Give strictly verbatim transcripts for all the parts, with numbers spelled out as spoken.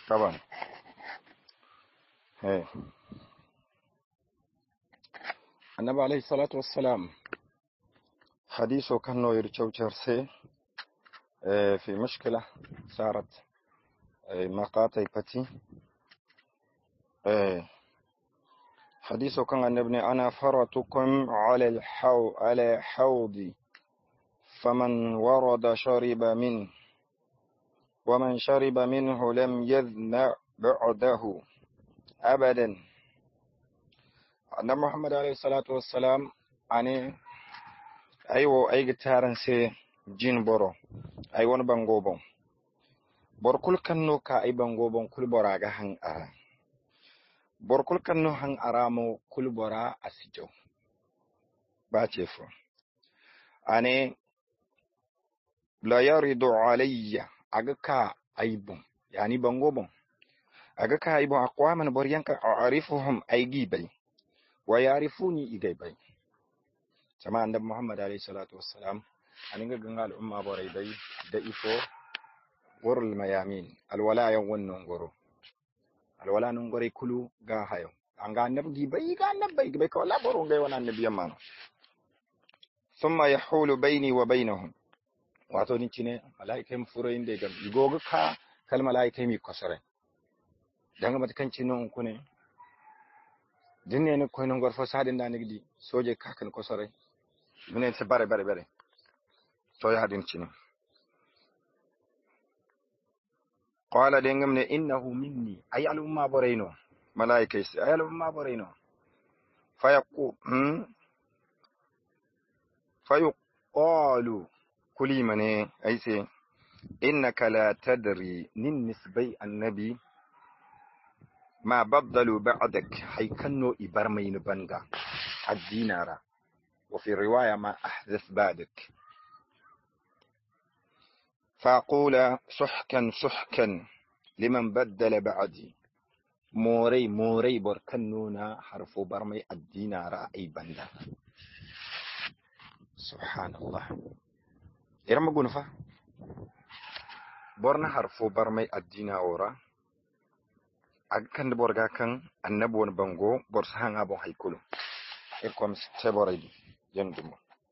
طبعا. ايه النبي عليه الصلاة والسلام حديثه كانه يرجو جرسي في مشكلة صارت مقاطع بتي. حديثه كان عن ابن أنا فرطكم على الحو على حوضي فمن ورد شرب منه ومن شرب منه لم يذن بعده أبدا. النبي محمد عليه الصلاة والسلام أني أيوة أي جتارن سي جين برو أي ون بانغوبون bor kul kanno ka ay bangobon kul bora ga han ara bor kul kanno han aramo kul bora asijo ba chefo ane la yaridu alayya aga ka aibon yani bangobon aga ka aibon aqwaman bor yanka a'rifuhum ay gibay wa yarifuni igaybay sama annabi muhammad alayhi salatu wassalam aninga gangal umma boray bay da ifo worul mayamin alwala yan wannan goro alwala nun gore kulu ga hayo anga annabi bai ga annabi bai ko la boro ngai wannan annabi yamma thumma yahulu baini wa bainahum wato ni cine malaika mu furo inde gam igoga ka kal malaika mi kosare danga mat kan cinon kune dinne ne ko non gor fo sadin da nigdi soje ka kan kosare minen se bare bare bare to ya hadin cine qala dengam ne innahu minni ay al umma borayno malaika is ay al umma borayno fayaqu hmm fayqalu kulimane ayse innaka la tadri nin nisbai annabi ma baddalu ba'dak haykanno ibarmayno banda ad-dinara wa fi riwaya ma ahdath ba'dak فأقول سحكا سحكا لمن بدل بعدي موري موري بركنونا حرفو برمي الدينار أي بندا سبحان الله إرم قنفة برنا حرفو برمي الدينار أكن برغا كان النبوان بانغو برسهان أبو هيكولو إركم ستبوري يندمو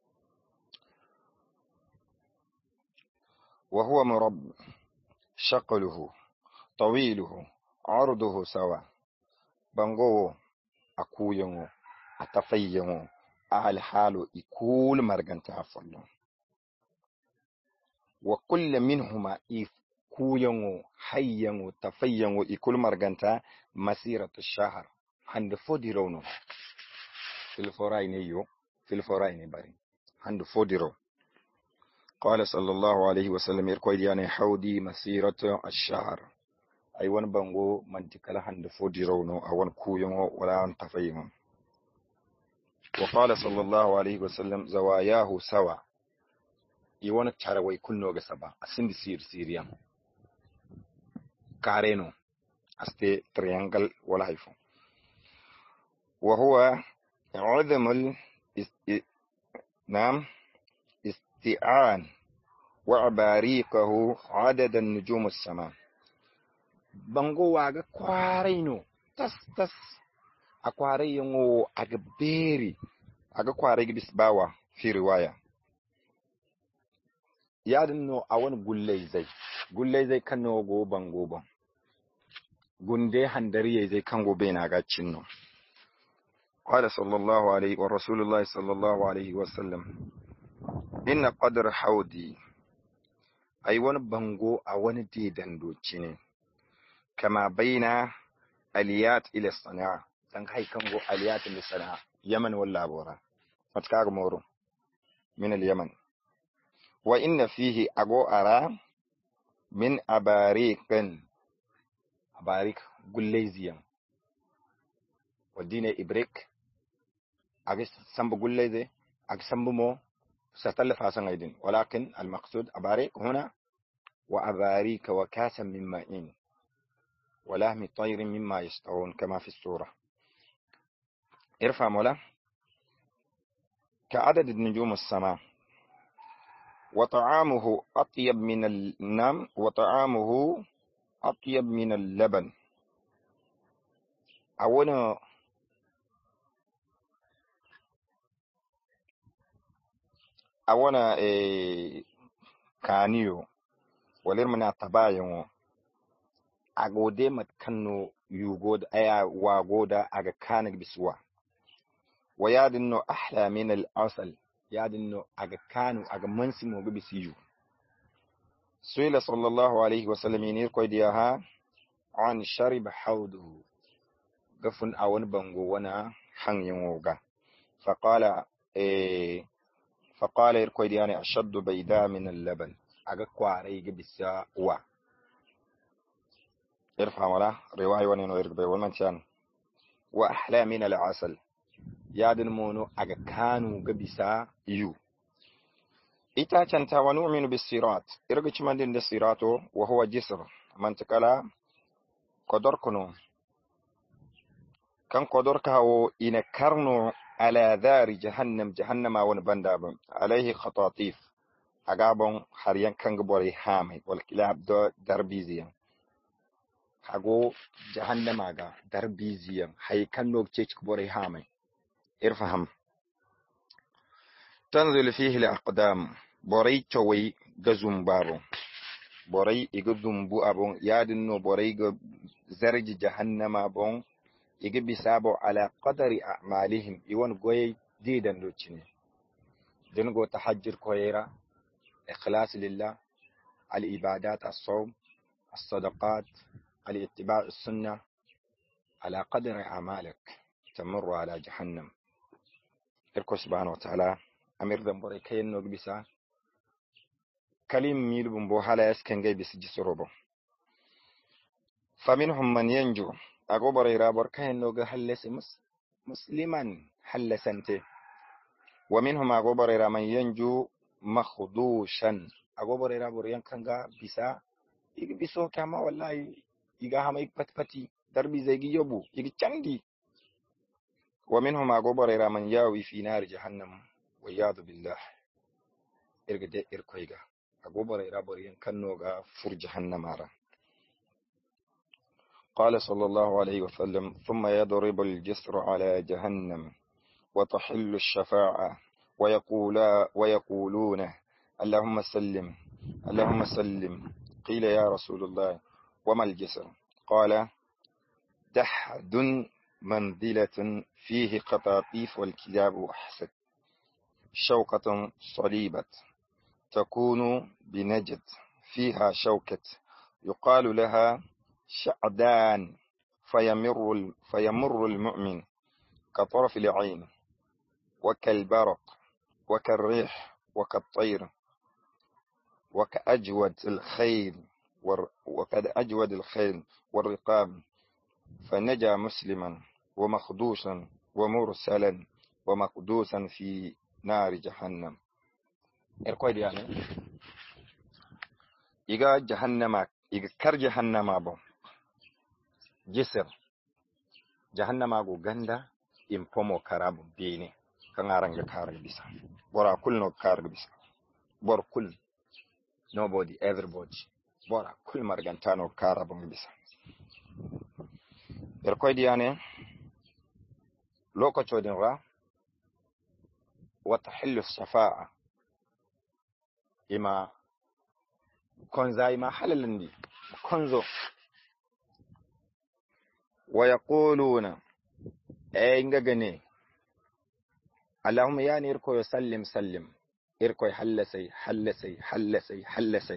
وهو مرب شقله طويله عرضه سوا بانغو أكوينو أتفينو أهل حاله يكون مرغن تافلو وكل منهما يكوينو حينو تفينو يكون مرغن تا مسيرة الشهر عند فوديرونو في الفراين يو في الفراين باري عند فوديرو قال صلى الله عليه وسلم يركوي دياني حودي مسيرة الشهر أي وان بانغو منتكلا هند فوديرونو أو وان كويونو ولا أن تفيمو وقال صلى الله عليه وسلم زواياه سوا يوان تشاروي كنو غسبا أسند سير سيريام كارينو أستي تريانجل ولا هيفو وهو عظم ال نعم استعان وعباريقه عدد النجوم السماء بانغو واغا كوارينو تس تس اكوارينو اغبيري اغا كواري بسباوا في روايه يادنو اون غولي زي غولي زي كانو غو بانغو بان غوندي هندري زي كانغو بينا غا تشينو قال صلى الله عليه ورسول الله صلى الله عليه وسلم إن قدر حودي أي وان بانغو أوان دي دندو تشيني كما بين اليات إلى الصناعة تنك هاي كانغو اليات إلى الصناعة يمن ولا بورا متكاغ مورو من اليمن وإن فيه أغو أرى من أباريك أباريك قليزيا ودين إبريك أغس سنب قليزي أغس سنب مو ستلف عسان أيدين ولكن المقصود أباريك هنا وأباريك وكاسا من ماء ولحم طير مما يشتهون كما في السورة ارفع مولا كعدد نجوم السماء وطعامه أطيب من النم وطعامه أطيب من اللبن. أولا أولا إيه كانيو ولرمنا تبايو أقودي متكنو يوجود أيا واجودا أجا كانك بسوا وياد إنه أحلى من الأصل ياد إنه أجا كانوا أجا منسمو بسيجو. سئل صلى الله عليه وسلم ينير كويديها عن شرب حوضه قفن أون بنغو ونا حن يموغا فقال إيه فقال يركويدياني أشد بيداء من اللبن أجا كواري بسا وا ارفع ولا رواية ونينو يرقبي والمنشان وأحلى من العسل يادن مونو أجا كانوا قبسا يو إتا تنتا ونؤمن بالصراط إرقش من دين الصراط وهو جسر من تكلا قدر كنو كان قدر كهو إن كرنو على ذار جهنم جهنم ونبنداب عليه خطاطيف أقابون حريان كان قبوري هامي والكلاب دو دربيزيا حقو جهنم أقا دربيزيا حي كان نوك تيش قبوري هامي ارفهم تنزل فيه الأقدام بوري توي غزوم بابو بوري إغزوم بو أبو يادنو بوري زرج جهنم أبو إغ بسابو على قدر أعمالهم يوان قوي ديدا لوچني دنقو تحجر كويرا إخلاص لله الإبادات الصوم الصدقات الاتباع السنة على قدر أعمالك تمر على جهنم إركو سبحانه وتعالى أمير دنبوري كين نوك بسا كلم ميل بمبو حالا يسكن جاي بس جسروبو فمنهم من ينجو أقوبر إرابور كين نوك حلس مس مسلما حلسنته ومنهم أقوبر إرا من ينجو مخدوشا أقوبر إرابور ينكنغا بسا يجي بسو كما والله يجي هما يكبت بتي دربي زيجي يبو يجي تشاندي ومنهم أقوبر إرا من ياوي في نار جهنم وياذ بالله إرقد إركويغا أقوبر إرابور ينكنوغا فر جهنم عرا. قال صلى الله عليه وسلم ثم يضرب الجسر على جهنم وتحل الشفاعة ويقولا ويقولون اللهم سلم اللهم سلم. قيل يا رسول الله وما الجسر؟ قال دحد منزلة فيه قطاطيف والكلاب أحسد شوكة صليبة تكون بنجد فيها شوكة يقال لها شعدان فيمر, فيمر المؤمن كطرف العين وكالبرق وكالريح وكالطير وكأجود الخيل وقد أجود الخيل والرقاب فنجا مسلما ومخدوشا ومرسلا ومقدوسا في نار جهنم. إركويد يعني إيجا جهنم إيجا كر جهنم أبو جسر جهنم أبو غندا إمبومو كرابو بيني كنارنجا كارج بيسا برا كل نو كارج بيسا بور كل nobody everybody برا كل مرجانتانو كارابو بيسا. إركويد يعني لوكو تشودين را وتحل الشفاعة إما كونزاي ما حللندي كونزو ويقولون أينغغني اللهم يعني إركو يسلم سلم إركو حلسي حلسي حلسي حلسي.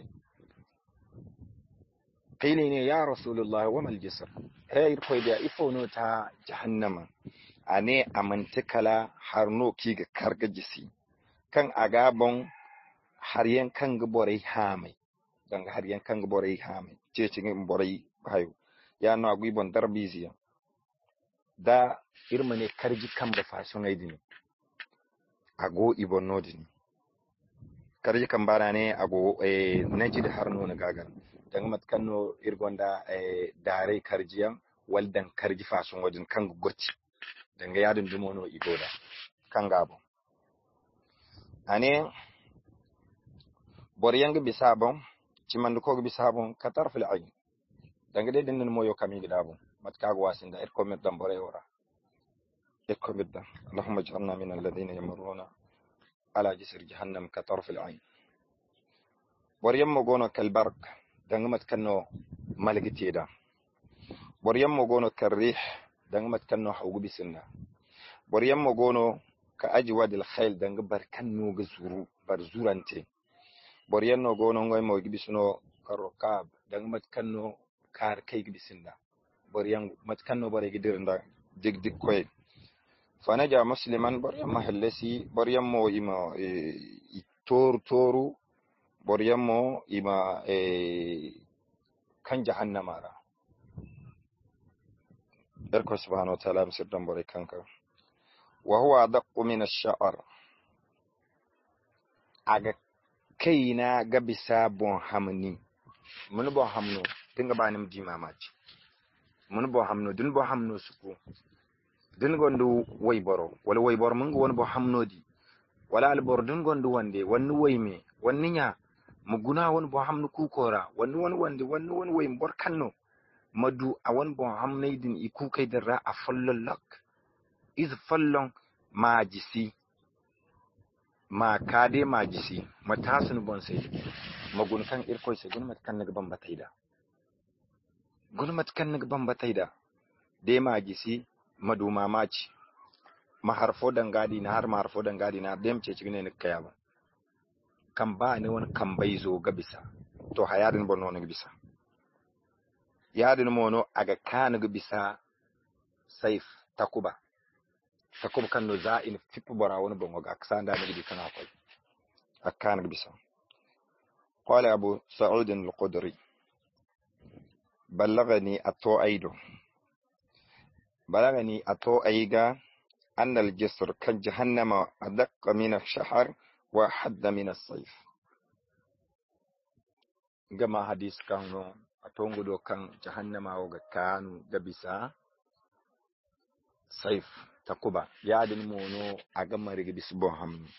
قيلني يا رسول الله وما الجسر؟ هاي إركو يدي إفونوتا جهنم أني أمنتكلا حرنو كيغ كارغ جسي كان أغابون حريان كان غبوري هامي دنگ حريان كان غبوري هامي تيتشي غبوري هايو يا نو أغوي بون دربيزيا دا إرمني كارجي كام بفاسون أيديني أغو إبون نوديني كارجي كام باراني أغو إيه نجد حرنو نغاغن دنگ مت كانو إرغوندا إيه داري كارجيام والدن كارجي فاسون ودين كان غوتي دنگ يادن دمونو إيغودا كان غابو أني بوريانغ بسابون تمندكوغ بسابون كطرف العين dangade den mo yo kami gidabo matka go wasinda er ko meddam bore wora er ko meddam allahumma ij'alna min alladhina yamurruna ala jisr jahannam ka tarf al-ayn bor yammo gono kal barq danga mat kanno malgitida bor yammo gono kal rih danga mat kanno hawgu bisinna bor yammo gono ka ajwad al-khayl danga bar kanno gazuru bar zurante bor yanno gono ngoy mo gibisno karokab danga mat kanno kar kay gibisinda bor yang mat kanno bare gidirnda dig dig koy fanaja musliman bor yamma hallasi bor yammo ima e tor toru bor yammo ima e kan jahannama ra barko subhanahu wa ta'ala misirdan bore kanka wa huwa adaqqu min ash-sha'r aga kaina ga bisa bon hamni mun bon hamno dinga banim di mamaci mun bon hamno din bon hamno suku din gondo way boro wala way boro mun won bon hamno di wala al bor din gondo wande wanni wayme wanni nya muguna won bon hamno ku kora wanni won wande wanni won way bor kanno madu awan bon hamnay din iku kay dara a fallallak iz fallon majisi ma kade majisi matasun bon sai magun kan irko sai gun mat kan ban bataida gun mat kan ban bataida de majisi madu mamaci ma harfo dangadi na har ma harfo dangadi na dem ce cigine ne kaya ba kan ba ne won kan bai zo ga bisa to hayadin bon non ga bisa yadin mono aga kan ga bisa saif takuba takub kan no za in fipu bara woni bongo ga sanda ne bi kana ko akkan ga bisa qala abu sa'ud al-qudri ballagani ato aido balagani ato aiga anna al-jisr kan jahannama adaqqa min ash-shahr wa hadda min as-sayf gama hadis kan no ato ngudo kan jahannama o ga kanu ga bisa saif takuba yadin mono aga marigi bisbo hamni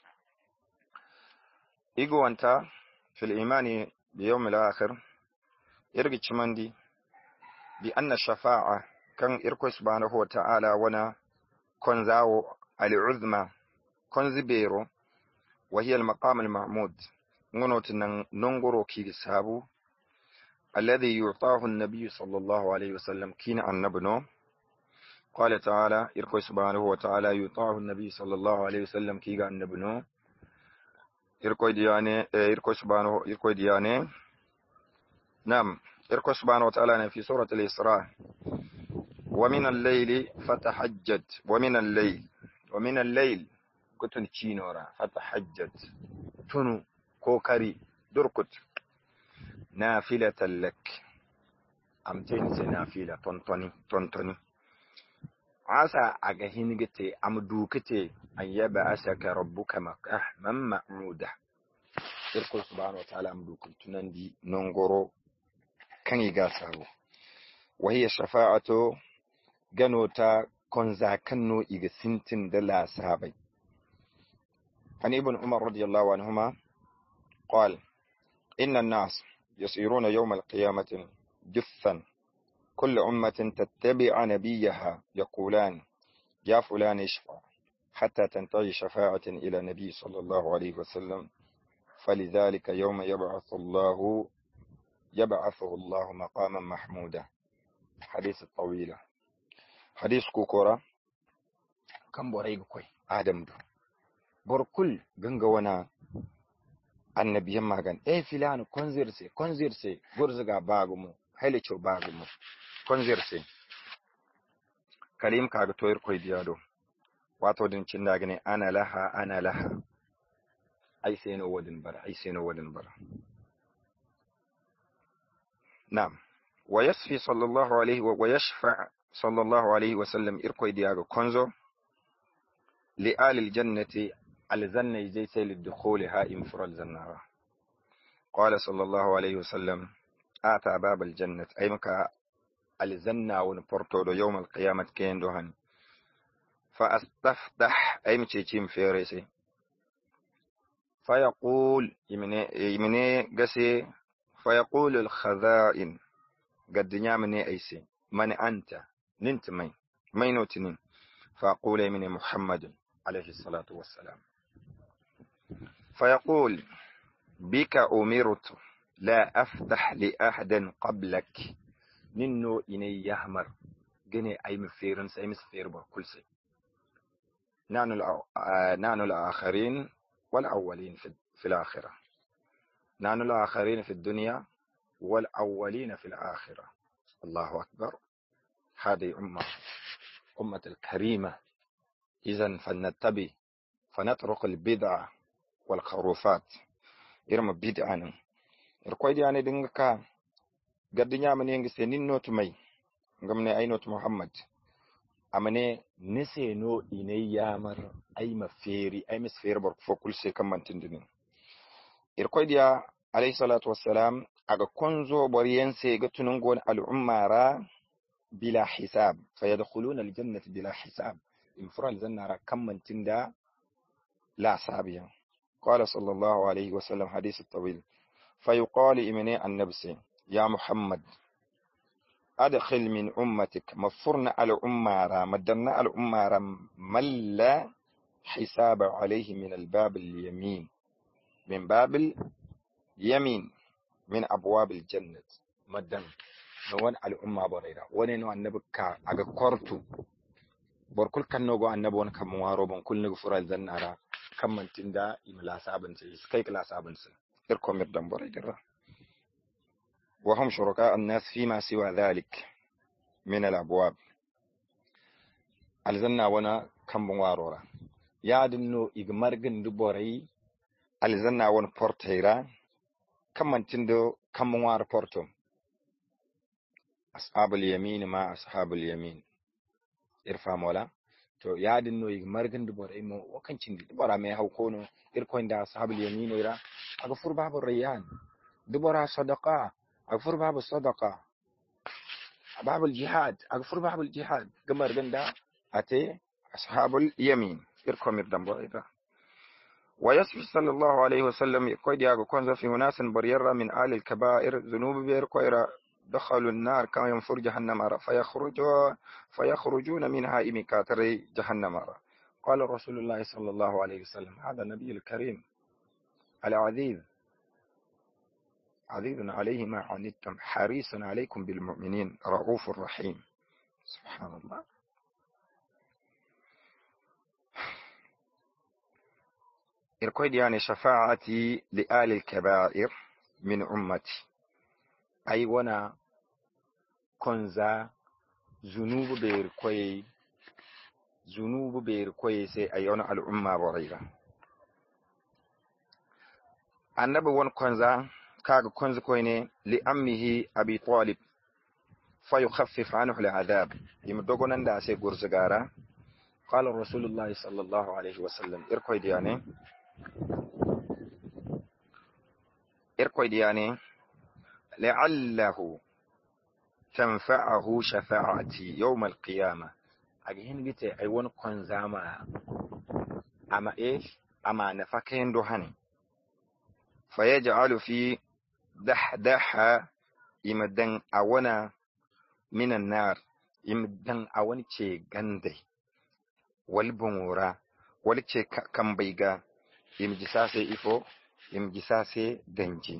igo wanta fil imani bi yawm al-akhir irgi chimandi bi anna shafa'a kan irko subhanahu wa ta'ala wana konzawo al-uzma konzibero wa hiya al-maqam al-mahmud ngono tinan nongoro ki sabu alladhi yu'tahu an-nabiy sallallahu alayhi wa sallam kina annabno قال تعالى إركو سبحانه وتعالى يطاع النبي صلى الله عليه وسلم كيغا النبنو إركو دياني إركو سبحانه إركو دياني نعم إركو سبحانه وتعالى في سورة الإسراء ومن الليل فتحجد ومن الليل ومن الليل كتن تشينورا فتحجد تنو كوكري دركت نافلة لك أمتين سنافلة تنتني تنتني عسى أجهنجتي أمدوكتي أن يبعثك ربك مقاما محمودا يقول سبحانه وتعالى أمدوك تنندي ننغرو كان يقاسه وهي شفاعة جنوتا كنزا كنو إغسنتن دلا صحابي عن ابن عمر رضي الله عنهما قال إن الناس يسيرون يوم القيامة جثا كل أمة تتبع نبيها يقولان يا فلان اشفع حتى تنتهي شفاعة إلى النبي صلى الله عليه وسلم فلذلك يوم يبعث الله يبعثه الله مقاما محمودا حديث الطويلة حديث كوكورا كم بوريق كوي آدم دو بركل غنغوانا النبي يما غن اي فلان كونزيرسي كونزيرسي غرزغا باغمو هليچو باغمو konzirse kalim kaga toyir koy diado wato din cinda gane ana laha ana laha ai sai no wadin bara ai sai no wadin bara na'am wa yasfi sallallahu alaihi wa yashfa sallallahu alaihi wa sallam irkoy diago konzo li ali aljannati aljanna zai sai lidukhulha infral zannara qala sallallahu alaihi wa sallam ata bab aljannati ay maka aljanna wani porto do yawm alqiyamat kendo han fa astaftah ay mi cecim fere sai fa yaqul imne imne gase fa yaqul al khaza'in قد نعمني أيسي من أنت ننت مين مين وتنين فأقول من محمد عليه الصلاة والسلام فيقول بك أمرت لا أفتح لأحد قبلك ننو إني يهمر جني أي مفيرن سأي مسفير بكل شيء نحن نحن الآخرين والأولين في, في الآخرة نحن الآخرين في الدنيا والأولين في الآخرة الله أكبر هذه أمة أمة الكريمة إذن فلنتبه فنترك البدع والخروفات إرم بدعنا إركويد يعني دنكا قد نعمل ينجس نوت مي قمنا أي نوت محمد أمني نسي نو إني يامر أي مفيري أي مسفير بركفو كل شيء كمان تندنين إركويد يا عليه الصلاة والسلام أغا كنزو برينسي قتننقون العمارة بلا حساب فيدخلون الجنة بلا حساب المفروض الجنة كمان تندا لا سابيا قال صلى الله عليه وسلم حديث الطويل فيقال إمني النبسي يا محمد أدخل من أمتك مفرنا الأمارة مدنا الأمارة من لا حساب عليه من الباب اليمين من باب اليمين من أبواب الجنة مدن نوان الأمة بريرة ونينو النبك أغا كورتو بركل كان نوغو النبوان كموارو بان كل نغو فرال الجنة كم من تندا إملا سابن سيس كيك لا سابن سي إركو مردن بريرة وهم شركاء الناس فيما سوى ذلك من الأبواب الجنة وانا كم موارورا يادنو إغمارغن دبوري الجنة وانا بورتيرا كم من تندو كم موار بورتو أصحاب اليمين ما أصحاب اليمين إرفا مولا to yadin no margan dubor e mo wakancin dubora me hawkono irko inda ashabul yamin ira aga fur babu rayyan dubora sadaqa aga fur babu sadaqa babul jihad aga fur babul jihad gamar ganda ate ashabul yamin irko mirdam bo ira ويصف صلى الله عليه وسلم يقول يا كونزا في ناس بريرة من آل الكبائر ذنوب بيركويرا دخلوا النار كما ينفر جهنم فيخرجوا فيخرجون منها إمكاتري جهنم قال رسول الله صلى الله عليه وسلم هذا النبي الكريم العزيز عزيز عليه ما عنتم حريص عليكم بالمؤمنين رؤوف رحيم سبحان الله إركويد يعني شفاعتي لآل الكبائر من أمتي أي ونا كنزا ذنوب بيركوي ذنوب بيركوي سي أيونا الأمة بريرة النبي ون كنزا كاغ كنز كويني لأمه أبي طالب فيخفف عنه العذاب يمدوغون عند سي غرزغارا قال رسول الله صلى الله عليه وسلم إركويد يعني إركويد يعني لعله تنفعه شفاعتي يوم القيامة أجهن بيتي أيوان كنزاما أما إيش أما نفكين دوهاني فيجعل في دحدح يمدن أونا من النار يمدن أونا تشي غندي والبمورا ولتشي كمبيغا يمجساسي إفو يمجساسي دنجي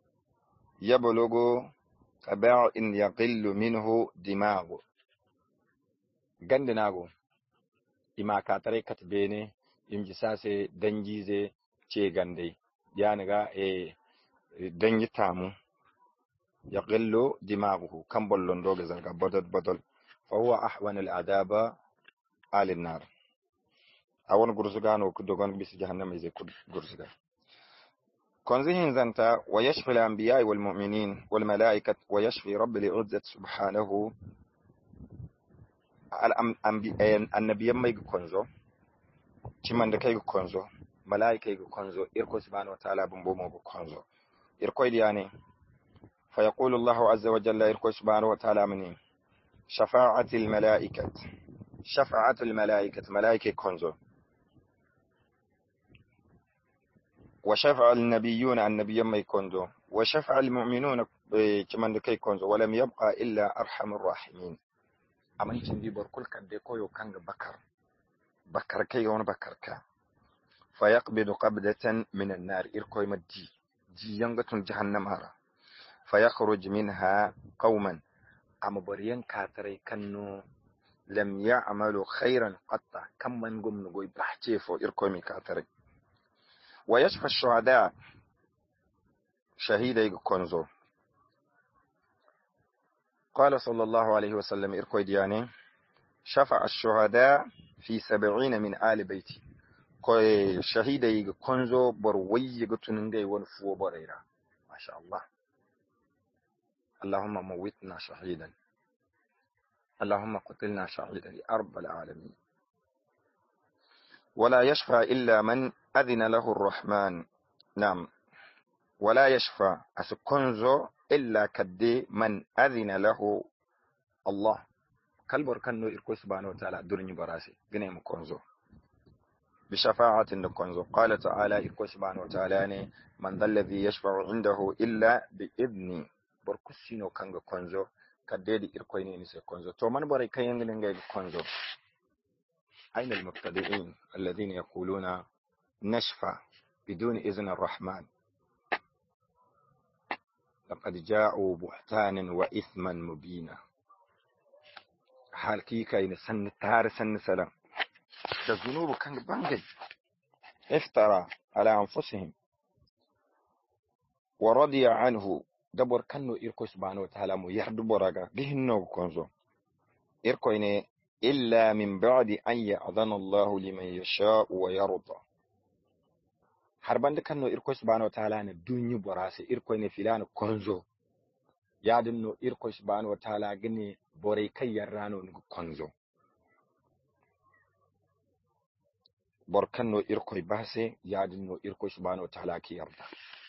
يبلغ تبع إن يقل منه دماغ غندناغو إما كاتري كتبيني يمجساسي دنجيزي تشي غندي يانغا إيه دنجي تامو يقل دماغه كم بلون دوغ زنغا بدل بدل فهو أحوان العذاب آل النار أول غرزغانو كدوغان بيس جهنم يزي غرزغان كنزهن زنتا ويشفي الأنبياء والمؤمنين والملائكة ويشفي رب العزة سبحانه النبي ما يجو كنزو كمان دكا يجو كنزو ملائكة يجو كنزو إركو سبحانه وتعالى بمبومو يجو كنزو إركو يعني فيقول الله عز وجل إركو سبحانه وتعالى مني شفاعة الملائكة شفاعة الملائكة ملائكة كنزو وشفع النبيون النبي ما يكونزو وشفع المؤمنون كمان كي كونزو ولم يبقى إلا أرحم الراحمين أمن تندي بركل كدي كويو كانغ بكر بكر كي يون بكر كا فيقبض قبضة من النار إركوي مدي جي ينغتون جهنم هرا فيخرج منها قوما أما بريان كاتري كنو لم يعملوا خيرا قط كم من قم نقول بحتيفو إركوي مي كاتري ويشفى الشهداء شهيد كونزو قال صلى الله عليه وسلم إركوي دياني شفع الشهداء في سبعين من آل بيتي كوي شهيد كونزو بروي قتننجي ونفو بريرا ما شاء الله اللهم موتنا شهيدا اللهم قتلنا شهيدا يا رب العالمين ولا يشفى إلا من أذن له الرحمن نعم ولا يشفى أسكنزو إلا كدي من أذن له الله كالبر كنو إركو سبحانه وتعالى درني براسي جنيم كونزو بشفاعة كونزو قال تعالى إركو سبحانه وتعالى من ذا الذي يشفع عنده إلا بإذني بركسينو كانغ كونزو كدي إركو نيسي كونزو تو من بري كاين نغي كونزو أين المبتدئين الذين يقولون نشفع بدون إذن الرحمن لقد جاءوا بهتانا وإثما مبينا حال كي كاين سن تار سن سلام الذنوب كان بانجي افترى على أنفسهم ورضي عنه دبر كانوا إركو سبحانه وتعالى مو يحدبرغا بهنو كونزو إركو إني إلا من بعد أن يأذن الله لمن يشاء ويرضى harbande kanno irko subhanahu wa ta'ala ne dunyu borase irko ne filano konzo yadinno irko subhanahu wa ta'ala gane bore kai yarrano ngu konzo bor kanno irko base yadinno irko subhanahu wa ta'ala ki yarda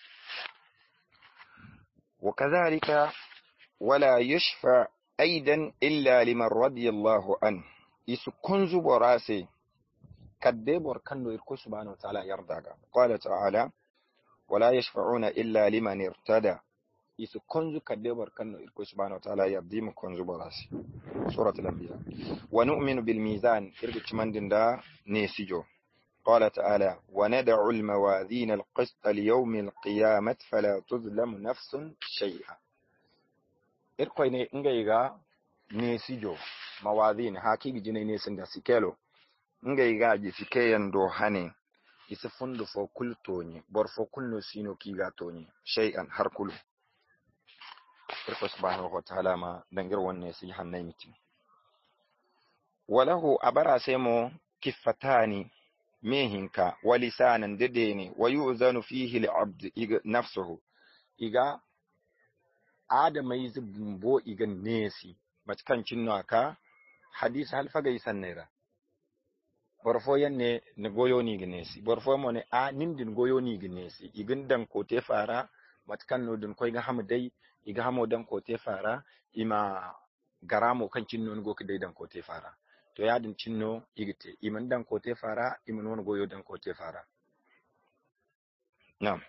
وكذلك ولا يشفع أيضا إلا لمن رضي الله عنه يسو كنزو براسي كدبر كنو يركو سبحانه وتعالى يرضى قال تعالى ولا يشفعون إلا لمن ارتدى يسو كنزو كدبر كنو يركو سبحانه وتعالى يبديم كنزو براسي سورة الأنبياء ونؤمن بالميزان إرجع من دا نيسجو قال تعالى وندع الموازين القسط ليوم القيامة فلا تظلم نفس شيئا إركو إنجيغا نيسجو موازين هاكي جيني نيسن دا سيكيلو ngai gaji fikeyan do hane isa fundu fo kultonyi bor fo kulno sino kiga tonyi shay'an har kulu irko subhanahu wa ta'ala ma dangir wonne si hannay miti walahu abara semo kifatani mehinka walisanan dedeni wayuzanu fihi li'abd iga nafsuhu iga adama yizbumbo iga nesi matkan cinno aka hadis hal faga isannera borfo yanne ne goyo ni ginesi borfo mo ne a nindin goyo ni ginesi igin dan kote fara matkan no dun koy ga hamdai iga hamo dan kote fara ima garamo kan cinno ngo kidai dan kote fara to yadin cinno igite iman dan kote fara iman won goyo dan kote fara na'am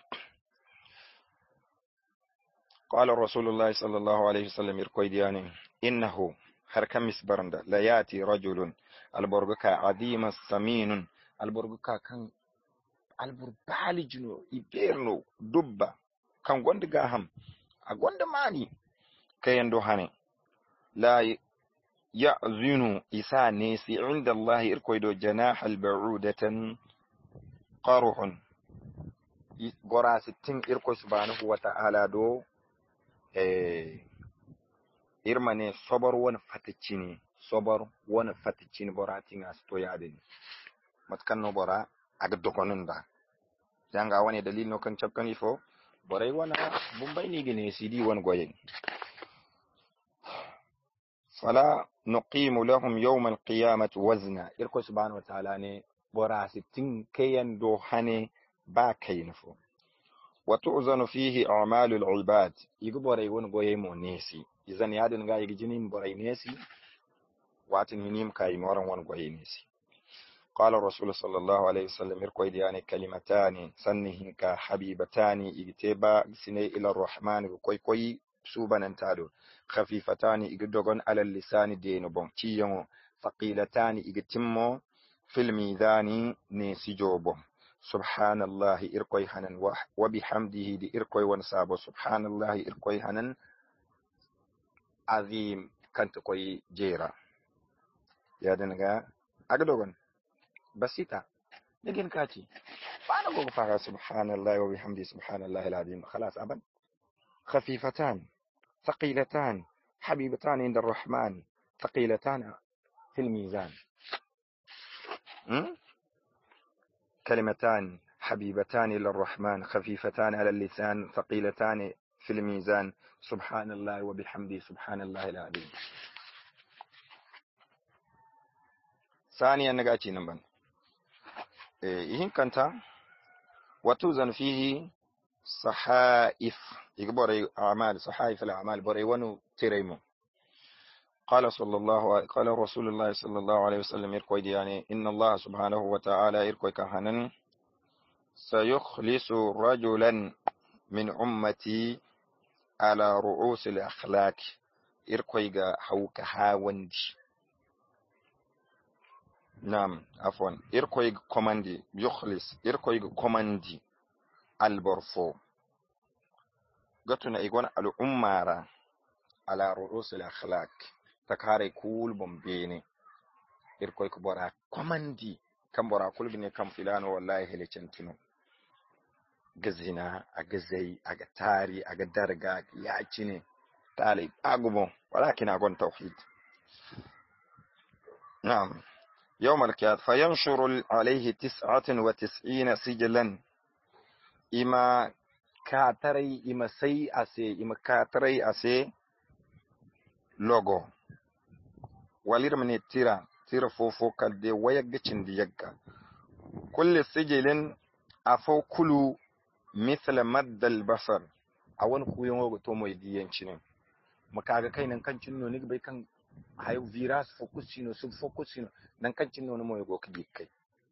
qala rasulullah sallallahu alaihi wasallam irkoy diane innahu har kamis baranda la yati rajulun alborguka adima saminun alborguka kan albur balijino iberno dubba kan gonda gaham a gonda mani kayando hane la ya'zinu isa nesi inda Allah irkoydo janah alba'udatan qaruhun gora sittin irko subhanahu wa ta'ala do eh irmane sobar wani fatacini sobar wani fatacini boratin asto yadin matkan no bora aga dokonin da janga wani dalil no kan chapkan ifo borai wana bumbay ni gine sidi wani goyen fala nuqimu lahum yawm alqiyamati wazna irko subhanahu wa ta'ala ne bora sittin kayan do hane ba kaynfo wa tu'zanu fihi a'malul ibad igu borai wani goyen mo nesi izan yadin ga yigi jinin borai nesi watin hinim kai moran won goye nesi قال الرسول صلى الله عليه وسلم إركويد يعني كلمتان سنهن كحبيبتان إجتبا سني إلى الرحمن كوي كوي سوبا ننتادو خفيفتان إجدغن على اللسان دين بون تيون ثقيلتان إجتمو في الميزان نسجو بون سبحان الله إركوي هنن وبحمده دي إركوي ونسابو سبحان الله إركوي هنن عظيم كانت كوي جيرا يا دنگا أجدغن بسيطة لكن كاتي فأنا بقول فعلا سبحان الله وبحمده سبحان الله العظيم خلاص أبد خفيفتان ثقيلتان حبيبتان عند الرحمن ثقيلتان في الميزان م? كلمتان حبيبتان إلى الرحمن خفيفتان على اللسان ثقيلتان في الميزان سبحان الله وبحمده سبحان الله العظيم. ثانيا نقاتي نمبر إيه كنت وتوزن فيه صحائف يقبر أعمال صحائف الأعمال بري ونو تريمو. قال صلى الله قال رسول الله صلى الله عليه وسلم يركوي يعني إن الله سبحانه وتعالى يركوي كهنن سيخلص رجلا من أمتي على رؤوس الأخلاق يركوي حوك هاوندي نعم عفوا يركوي كوماندي يخلص يركوي كوماندي البرفو قلتنا يقول الأمارة على رؤوس الأخلاق takare kul bombeni irkoy ko bora komandi kam bora kul bine kam filano wallahi hele centino gazina aga zai aga tari aga darga ya cine talib agumo walakin agon tauhid نعم يوم القيامة فينشر عليه تسعة وتسعين سجلا إما كاتري إما سي أسي إما كاتري أسي لوغو walir mini tira tira fofo kalde wayagga cindi yagga kulli sijilin afo kulu mithla maddal basar awan kuyon go to moy diyanci ne makaga kai nan kancin no ni bai kan hayo virus focusino sub focusino nan kancin no moy go kidi kai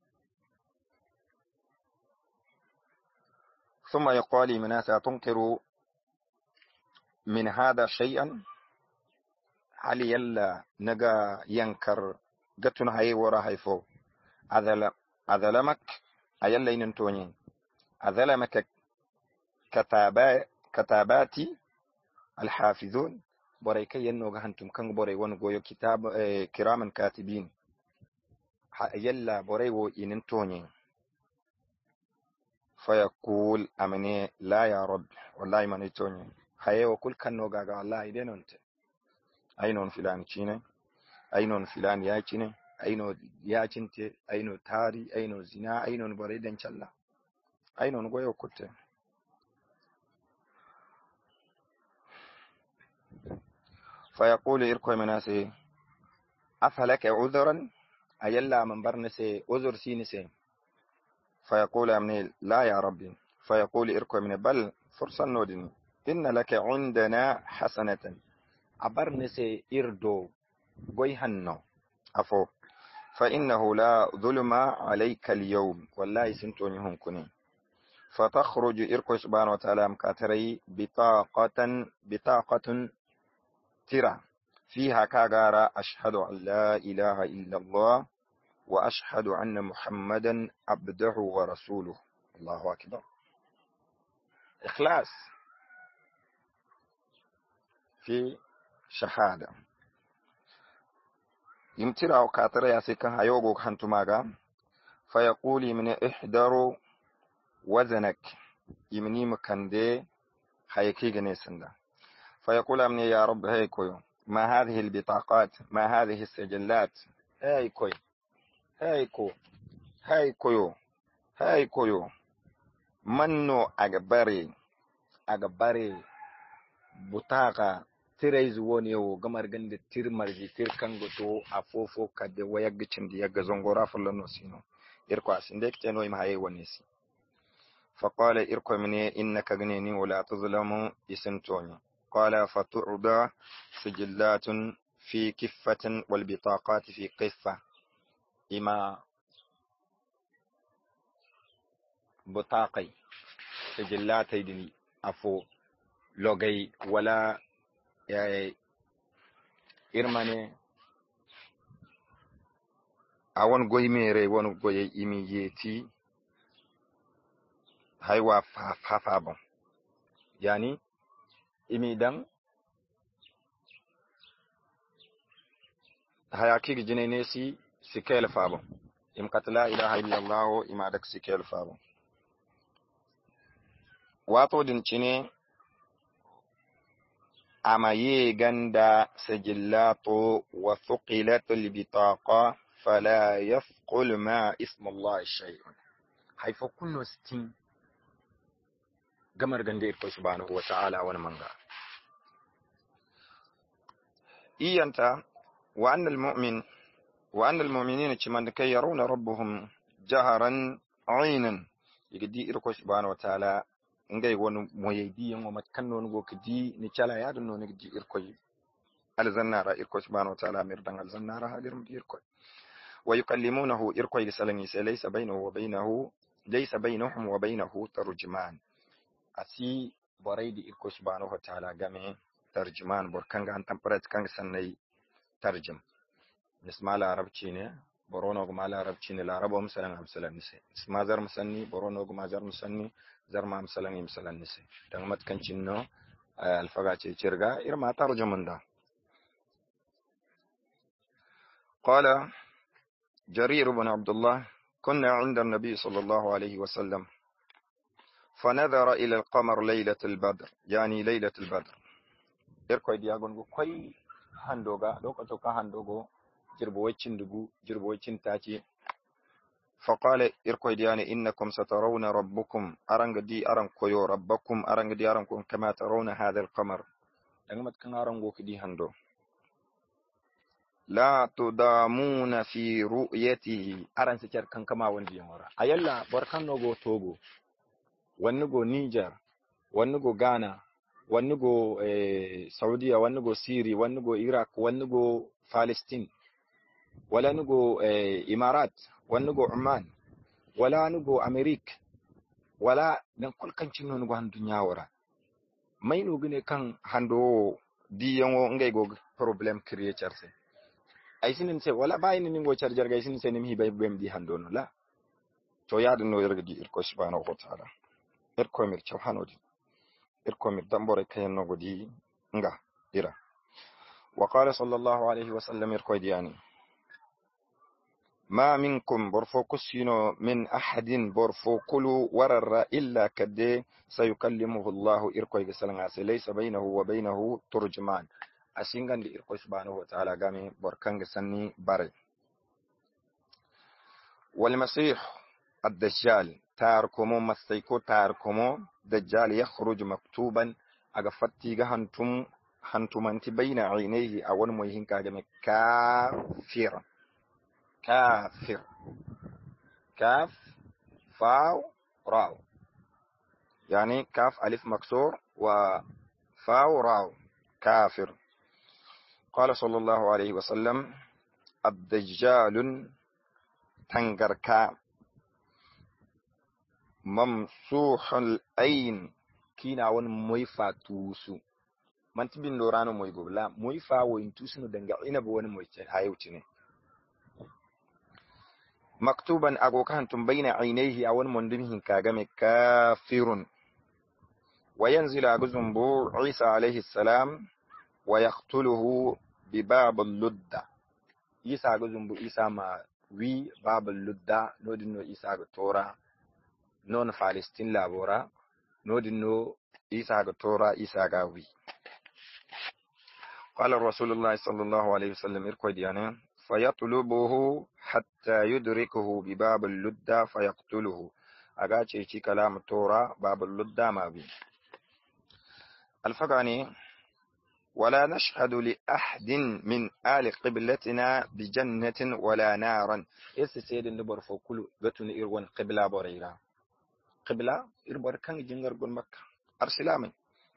ثم يقال من الناس تنكر من هذا شيئا hali yalla naga yankar gatun haye wara haifo adala adalamak ayalla inin tonyi adalamaka kataba katabati alhafizun boray kay yanno ga hantum kan boray won goyo kitab kiraman katibin yalla boray wo inin tonyi fayaqul amani la ya rab wallahi man tonyi haye wo kul kanno ga ga wallahi denonte ainon filan cine ainon filan ya cine aino ya cinte aino tari aino zina ainon bare dan challa ainon goyo kutte fa yaqulu irko manase afalaka udhran ayalla man barnase uzur sinise fa yaqulu amni la ya rabbi fa yaqulu irko min bal fursan nodin inna laka indana hasanatan abarnese irdo goy hanno afo fa innahu la zulma alayka al-yawm wallahi sintoni hunkuni fa takhruju irko subhanahu wa ta'ala mkatari bitaqatan bitaqatun tira fiha kagara ashhadu an la ilaha illa allah wa ashhadu anna muhammadan abduhu wa rasuluhu allahu akbar ikhlas fi shahada يمترى وكاترى ياسيكا هايوغو خانتماغا فيقولي من احضروا وزنك يمني مكاندي هايكي جنيسندا فيقول من يا رب هايكويو ما هذه البطاقات ما هذه السجلات هايكوي هايكو هايكويو هايكويو منو أجبري أجبري بطاقة tirais woni o gamar gande tir marji tir kango to afofo kadde wayagga cindi yagga zongora fulano sino irko asinde kiteno im haye wonisi fa qala irko mini innaka gnini wala tuzlamu isantoni qala fatu'da sijillatun fi kiffatin wal bitaqat fi qiffa ima butaqai sijillatai dini afo logay wala ya irmane awon goy mere won goy imi yeti haywa fa fa fa bon yani imi dan hayaki jinene si sikel fa bon im katla ilaha illallah ima dak sikel fa bon wato din cine amaye ganda sijillato wa thuqilatul bitaqa fala yafqul ma ismu Allah shay'un haifa kullu stin gamar gande ko subhanahu wa ta'ala wani manga iyanta wa anna almu'min wa anna almu'minina chiman kay yarawna rabbuhum jaharan 'aynan yigdi irko subhanahu wa ta'ala ngay wonu moyedi ngo mat kannon go kidi ni chala ya do non gidi irko alzannara irko subhanahu wa ta'ala mirdan alzannara hadir irko wa yukallimunahu irko gisalani laysa bainahu wa bainahu laysa bainahum wa bainahu tarjuman asi boraidi irko subhanahu wa ta'ala game tarjuman bor kanga an temperate kanga sanai tarjum nismala arabci ne borono go mala arabci ne larabo misalan amsalan nise ismazar musanni borono go mazar musanni zarma amsalan imsalan nise dan mat kancin no alfaga ce cirga irma tarjuman da qala jarir ibn abdullah kunna 'inda an-nabi sallallahu alayhi wa sallam فنظر إلى القمر ليلة البدر يعني ليلة البدر إركوي دياغون غو كوي هاندوغا دوكا توكا هاندوغو جربو ويتشين دغو جربو ويتشين تاتي فقال إركوي دياني إنكم سترون ربكم أرنغ دي أرنغ كويو ربكم أرنغ دي أرنغ كما ترون هذا القمر دغمت كان أرنغو كدي هاندو لا تدامون في رؤيته أرن سكر كان كما وندي مورا أيلا بركان نوغو توغو wannugo Niger wannugo Ghana wannugo eh, Saudiya wannugo Syria wannugo Iraq wannugo Palestine wala nugo eh, Imarat wannugo Oman wala nugo America wala dan kulkancin no nugo han dunya wara mai no gune kan hando di yango ngay go problem creator se ay sinin se wala bayni ningo charger gay sinin se nim hibay bem di hando no la to yaadu no yergadi irko subhanahu wa ta'ala irkomir chawhanodi irkomir dambore kayenno godi nga ira wa qala sallallahu alayhi wa sallam irkoydiyani ma minkum borfo kusino min ahadin borfo kulu wararra illa kadde sayukallimuhu Allah irkoyge salanga se laysa bainahu wa bainahu turjuman asingandi irkoy subhanahu wa ta'ala game borkange sanni bare wal masih ad-dajjal تاركمو مستيكو تاركمو دجال يخرج مكتوبا أغفتي هانتم هانتم أنت بين عينيه أول مويهن كاجم كافر كافر كاف فاو راو يعني كاف ألف مكسور وفاو راو كافر قال صلى الله عليه وسلم الدجال تنغركا mamsuhul ayn kina won moy fa tusu man tibin lorano moy gobla moy fa wo intusino danga ina bo woni moy ce hayuti ne maktuban agokan tum baina aynayhi awon mondin hin kaga me kafirun wa yanzilu aguzumbu isa alayhi salam wa yaqtuluhu bi bab al-ludda isa aguzumbu isa ma wi bab al-ludda nodino isa go tora non Palestine labora nodino isa ga tora isa ga wi qala rasulullah sallallahu alaihi wasallam irko diana fayatlubuhu hatta yudrikuhu bi bab al-ludda fayaqtuluhu aga ce ci kalam tora bab al-ludda ma bi alfagani ولا نشهد لأحد من آل قبلتنا بجنة ولا نارا إس سيد النبر فوكل قتل إروان قبلة بريرا قبلة إربار كان جنگر قل مكة أرسلامي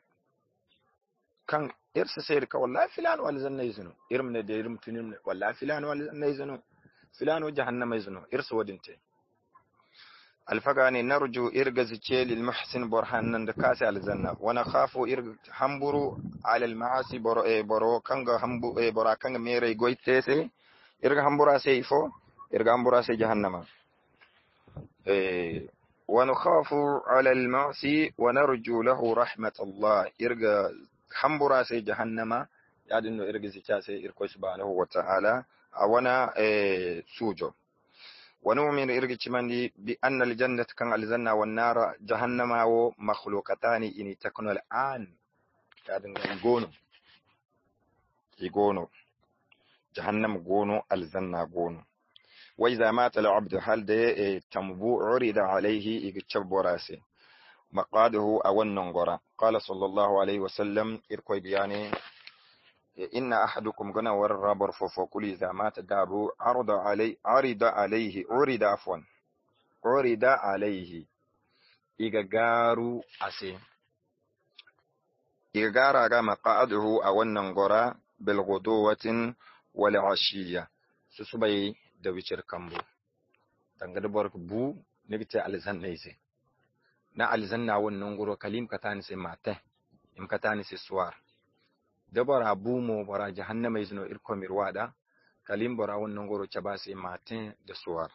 كان إرس سيرك والله فلان والزن يزنو إرمنا دي إرم تنين والله فلان والزن يزنو فلان وجهنم يزنو إرس ودنتي الفقاني نرجو إرجز تشيل المحسن برهان نندكاس على الجنة ونخاف إرج همبرو على المعاصي برو إيه برو كانغ همبو إيه برا كانغ ميري غويتسي إرج همبرا سيفو إرج همبرا سي جهنم إيه ونخاف على المعصي ونرجو له رحمة الله إرج همبرا سي جهنم يعني إنه إرجز تشاسي إركو سبحانه وتعالى أونا إيه سوجو ونؤمن إرجع مندي بأن الجنة كان الجنة والنار جهنم أو مخلوقتان إن تكون الآن كادن يقولوا يقولوا جهنم يقولوا الجنة يقولوا وإذا مات العبد هل ده تنبو عرض عليه يجتب راسه مقاده أو النغرة قال صلى الله عليه وسلم إركوي بياني إن أحدكم غنا وربر فوفقل إذا مات دابو عرض عليه عرض عليه عرض عفوا عرض عليه إيغارو أسي إيغارا مقعده أو النغرة بالغدوة والعشية سسبي دويتر كامبو تنغد بورك بو نبتي ألزان نيسي نا ألزان ناون نغرو كليم كتاني سي ماته إم كتاني سي سوار دبر بومو برا جهنم يزنو إركو مروادا كليم برا ون نغرو تباسي ماتين دسوار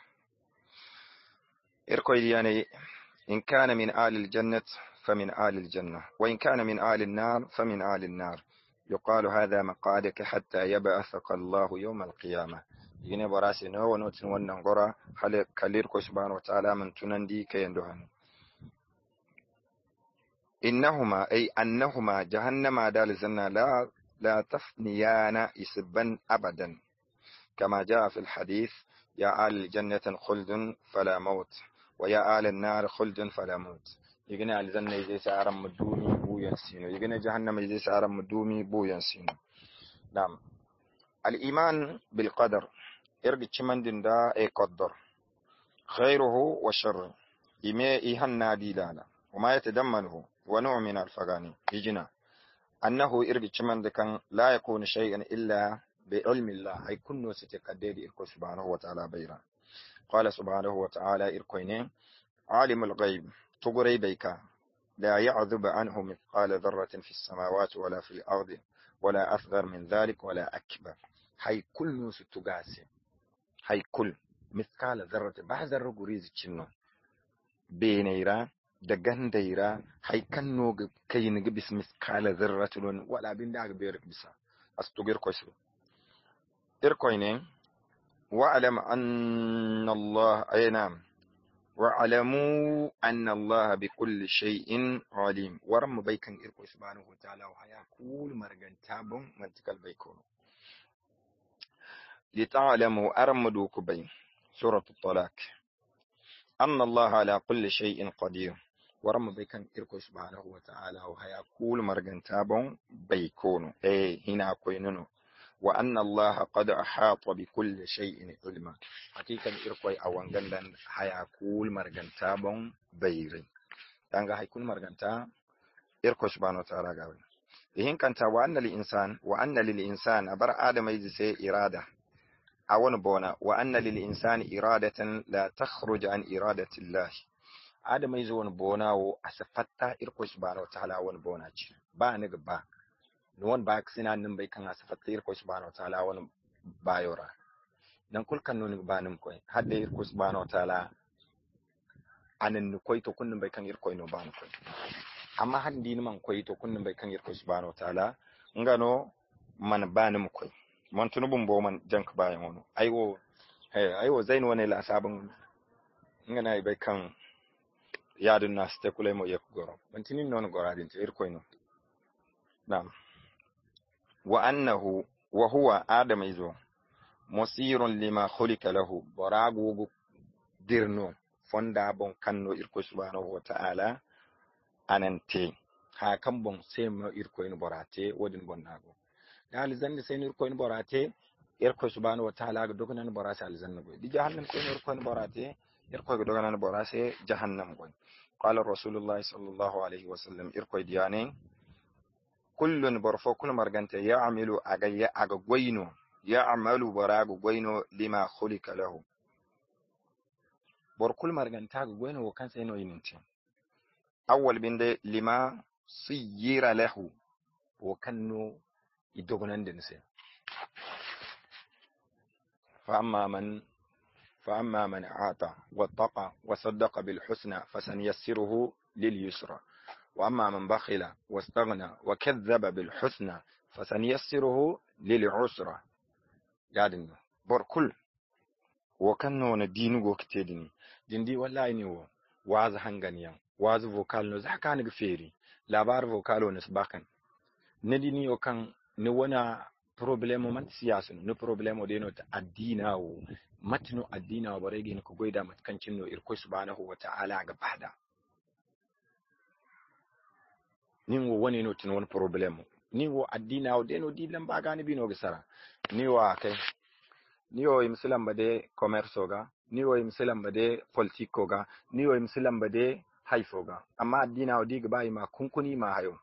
إركو يعني إن كان من آل الجنة فمن آل الجنة وإن كان من آل النار فمن آل النار يقال هذا مقعدك حتى يبعثك الله يوم القيامة يجيني براسي نو ونوتن ون نغرا خلي كاليركو سبحانه وتعالى من تنندي كيندوهن إنهما أي أنهما جهنم دال الجنة لا لا تفنيان يسبن أبدا كما جاء في الحديث يا آل الجنة خلد فلا موت ويا آل النار خلد فلا موت يجينا الجنة يجي سعر مدومي بو ينسينو يجينا جهنم يجي سعر مدومي بو ينسينو. نعم الإيمان بالقدر إرجع من دين دا أي قدر خيره وشره إما إيهن ديلانا وما يتدمنه ونوع من الفغاني يجينا أنه إرجع من دكان لا يكون شيئا إلا بعلم الله أي كنو ستقدر إركو سبحانه وتعالى بيرا قال سبحانه وتعالى إركوينين عالم الغيب تقري بيكا لا يعذب عنه مثقال ذرة في السماوات ولا في الأرض ولا أصغر من ذلك ولا أكبر هاي كل ستقاسي هاي كل مثقال ذرة بعض الرقوريز تشنو بينيرا دغان دايرا هاي كنو كاين بس مثقال ذرة ولا بين داغ بيرك بس استغير كويسو إركوينين واعلم أن الله أي نعم واعلموا أن الله بكل شيء عليم ورم بيكن إركو سبحانه وتعالى وحيا كل مرغن تابون منتقل بيكونو لتعلموا أرمدوك بين سورة الطلاق أن الله على كل شيء قدير ورم بيكن إركو سبحانه وتعالى وحيا كل مرغن تابون بيكونو أي هنا كوينونو وأن الله قد أحاط بكل شيء علما حقيقة إركوي أوانغندن هيكون مرغنتا بون بيري دانغا هيكون مرغنتا إركو سبحانه وتعالى غاوي إهين كانتا وأن للإنسان وأن للإنسان أبر آدم يجسي إرادة أون بونا وأن للإنسان إرادة لا تخرج عن إرادة الله آدم يزون بونا وأسفتا إركو سبحانه وتعالى أون بونا با نغبا nuwan ba sina nin bai kan asafata irko subhanahu wataala wani bayora dan kul kan nuni ba nin koy hadde irko subhanahu wataala anan ni koy to kunnin bai kan irko no ba nin koy amma handi ni man koy to kunnin bai kan irko subhanahu wataala ngano man ba nin koy man tunu bumbo man jank bayan wono aiwo eh aiwo zain wani la sabun ngana bai kan yadun nas te kulay mo yek goro bantinin non goradin te irko no na'am وأنه وهو آدم إذو مصير لما خلق له براغو ديرنو فندا بون كانو إركو سبحانه وتعالى أننتي ها كم بون سيما إركو إن براتي ودن بوناغو دال زن سين إركو إن براتي إركو سبحانه وتعالى دوغنا إن براسي على زن بو دي جهنم سين إركو إن براتي إركو دوغنا إن براسي جهنم بو قال الرسول الله صلى الله عليه وسلم إركو دياني كل برفو كل مرغنت يعمل اغيا اغوينو يعمل براغ غوينو لما خلق له bor kul marganta ga goyno wo kan sai no yininti awwal binde lima siyira lahu wo kanno idogonan din sai fa amma man fa amma man ata wattaqa wa saddaqa bil husna fasanyassiruhu lil yusra wa amma man bakhila wastaghna wa kadhaba bil husna fasanyassiruhu lil usra yadin bor kul wo kanno na dinugo kitedini dindi wallahi ni wo waza hanganiyan wazu vocal no zakani ga feri labar vocal no sbakan ne dini o kan ne wona problème man siyasa no problème de no addina wo matno addina wo bare gin ko goida mat kancin no irko subhanahu wa ta'ala ga bada nin wo woni no tin won problème ni wo addina wo de no dilan ba gani bino ga sara ni wa kai ni o imsilam bade commerce ga ni o imsilam bade politique ga ni o imsilam bade haifo ga amma addina o diga bai ma kunkuni ma hayo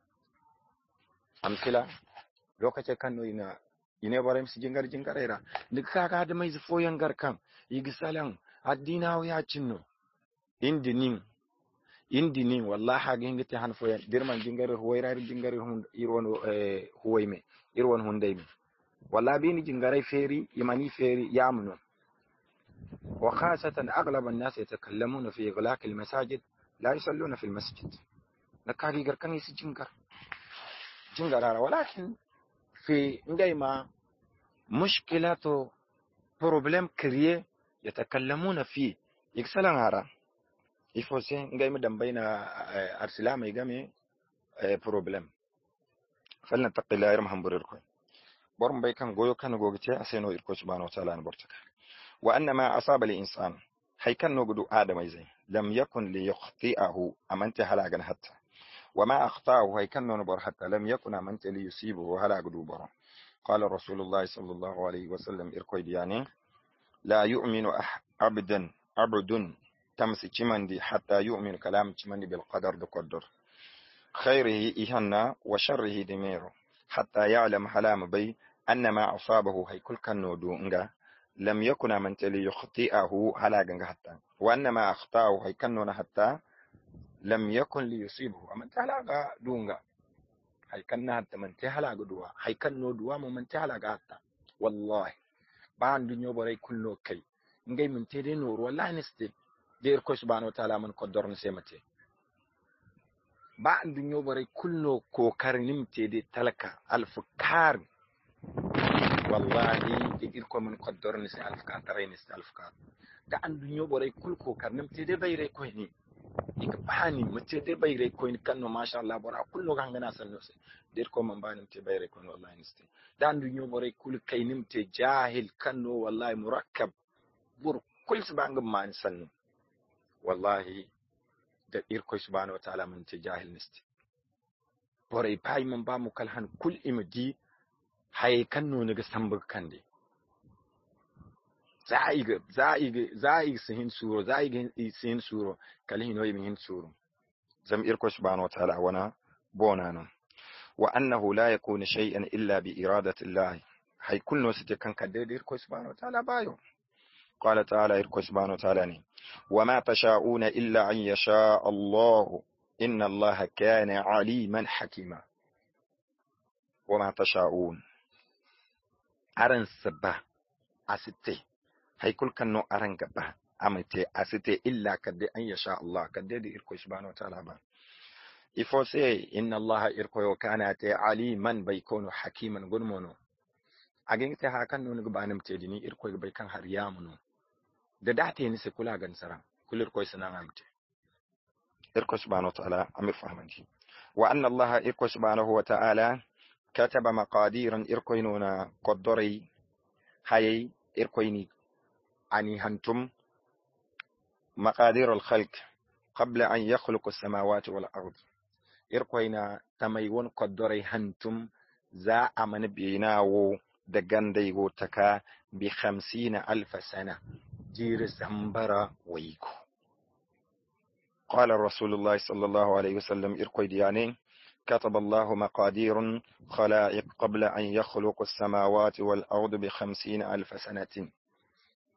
amsila lokace kan no ina ine bare msi jingar jingarera dik kaka da mai zufo yangar kan yigi salan addina o ya cinno indinin indinin wallahi ga ngiti han fo dirman jingar huwairar jingar hun irwon eh huwaime irwon hundaymi wala bini jingarai feri yamani feri yamnu وخاصة أغلب الناس يتكلمون في إغلاق المساجد لا يصلون في المسجد نكاري كان يسي جنجر جنجر ولكن في دائما مشكلة بروبلم كريه يتكلمون فيه يكسلن هذا يفوسي دائما دم أرسلام يجمع بروبلم فلنتقي الله يرحم بريركم برم بيكم غويو كان غوغتي أسينو إركو سبحانه وتعالى نبرتك وأن ما أصاب الإنسان هيكن نقدو آدم يزي لم يكن ليخطئه أمنت هلاغن حتى وما أخطأه هيكن نبر حتى لم يكن أمنت ليصيبه هلاغ دوبر قال رسول الله صلى الله عليه وسلم إركو دياني لا يؤمن عبدا عبد تمسي چمندي حتى يؤمن كلام چمندي بالقدر دقدر خيره إهنا وشره دميره حتى يعلم حلام بي أن ما أصابه هيكل كنو دونغا لم يكن من تلي يخطئه هلاغا حتى وأن ما أخطأه هيكنون حتى لم يكن ليصيبه أمن تهلاغا دونغا هيكن حتى من تهلاغا دوا هيكنو دوا من تهلاغا حتى والله بان دنيا بري كله كي نجي من تيري نور والله نستي دير كو سبحانه وتعالى من قدر نسيمتي بان دنيا بري كله كو كارنيم تيدي تلكا الفكار wallahi de irko min qaddor ni alf ka taray ni alf ka da andu nyobore kul ko karnam te de bayre ko ni ik bani mate de bayre ko ni kanno masha Allah bora kullo gangana sanno se der ko man banim te bayre ko wallahi nisti da andu nyobore kul kaynim te jahil kanno wallahi murakkab bur kul subhanahu man sanno wallahi da irko subhanahu wa ta'ala min te jahil nisti bore pay man ba mu kal han kul imdi hay kanno ne ga sambur kande zaiga zaiga zaiga sihin suro zaiga sihin suro kalhin noy min suro zam irko subhanahu wa ta'ala wana bonana wa annahu la yakunu shay'an illa bi iradati allah hay kullu site kan kadde irko subhanahu wa ta'ala bayo qala ta'ala irko subhanahu wa ta'ala ni wa ma tasha'una illa an yasha allah inna allah kana aliman hakima wa ma tasha'un aran sabba asite haykul kanno aran gaba amate asite illa kadde an yasha Allah kadde di irko subhanahu wa ta'ala ba ifo say inna Allah irko yo kana ta aliman bai kono hakiman gunmono agin ta hakan no ga banam te dini irko bai kan har yamuno da date ni se kula gan sara kulir ko sanan amte irko subhanahu wa ta'ala amir fahmanti wa anna Allah irko subhanahu wa ta'ala كتب مقاديرا إركوينونا قدري هاي إركويني أني هنتم مقادير الخلق قبل أن يخلق السماوات والأرض إركوينا تميون قدري هنتم زا أمن بيناو دقانديغو تكا بخمسين ألف سنة جير زنبرا ويكو قال رسول الله صلى الله عليه وسلم إركوي ديانين كتب الله مقادير خلائق قبل أن يخلق السماوات والأرض بخمسين ألف سنة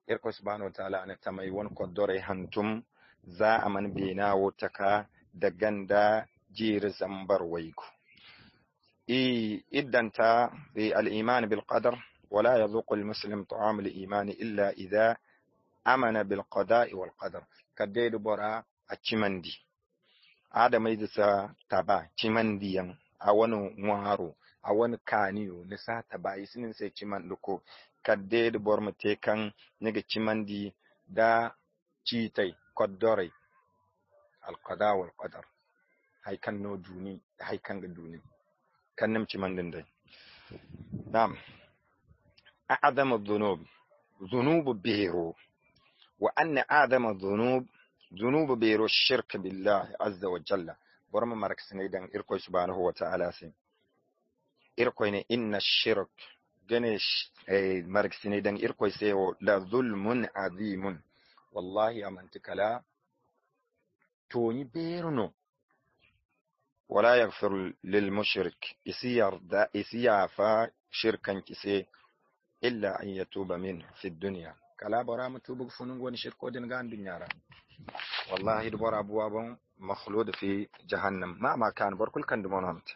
irko subhanahu wa ta'ala ne tamai won ko dore hantum za aman bina wotaka da ganda jir zambar waiku i iddanta bi al-iman bil qadar ولا يذوق المسلم طعام الإيمان إلا إذا أمن بالقضاء والقدر كديد برا أتشمندي هذا ما يدسا تبا تشمنديا أوانو موارو أوان كانيو نسا تبا يسنن سي تشمندكو كديد برمتيكا نيجي تشمندي دا تشيتي قدري القضاء والقدر هاي كان نو دوني هاي كان دوني كان نم تشمندن دي نعم أعظم الذنوب ذنوب بيرو وأن أعظم الذنوب ذنوب بيرو الشرك بالله عز وجل برما مرك سنيدان إركوي سبحانه وتعالى سين إركوي إن الشرك جنش مرك سنيدان إركوي سيو لا ظلم عظيم والله أمنتك لا توني بيرنو ولا يغفر للمشرك يسير دا يسير فا شركا كسي إلا أن يتوب منه في الدنيا كلا برا متوب فنون ونشركو دنغان دنيارا والله دبر أبواب مخلود في جهنم ما ما كان بركل كان دمونامت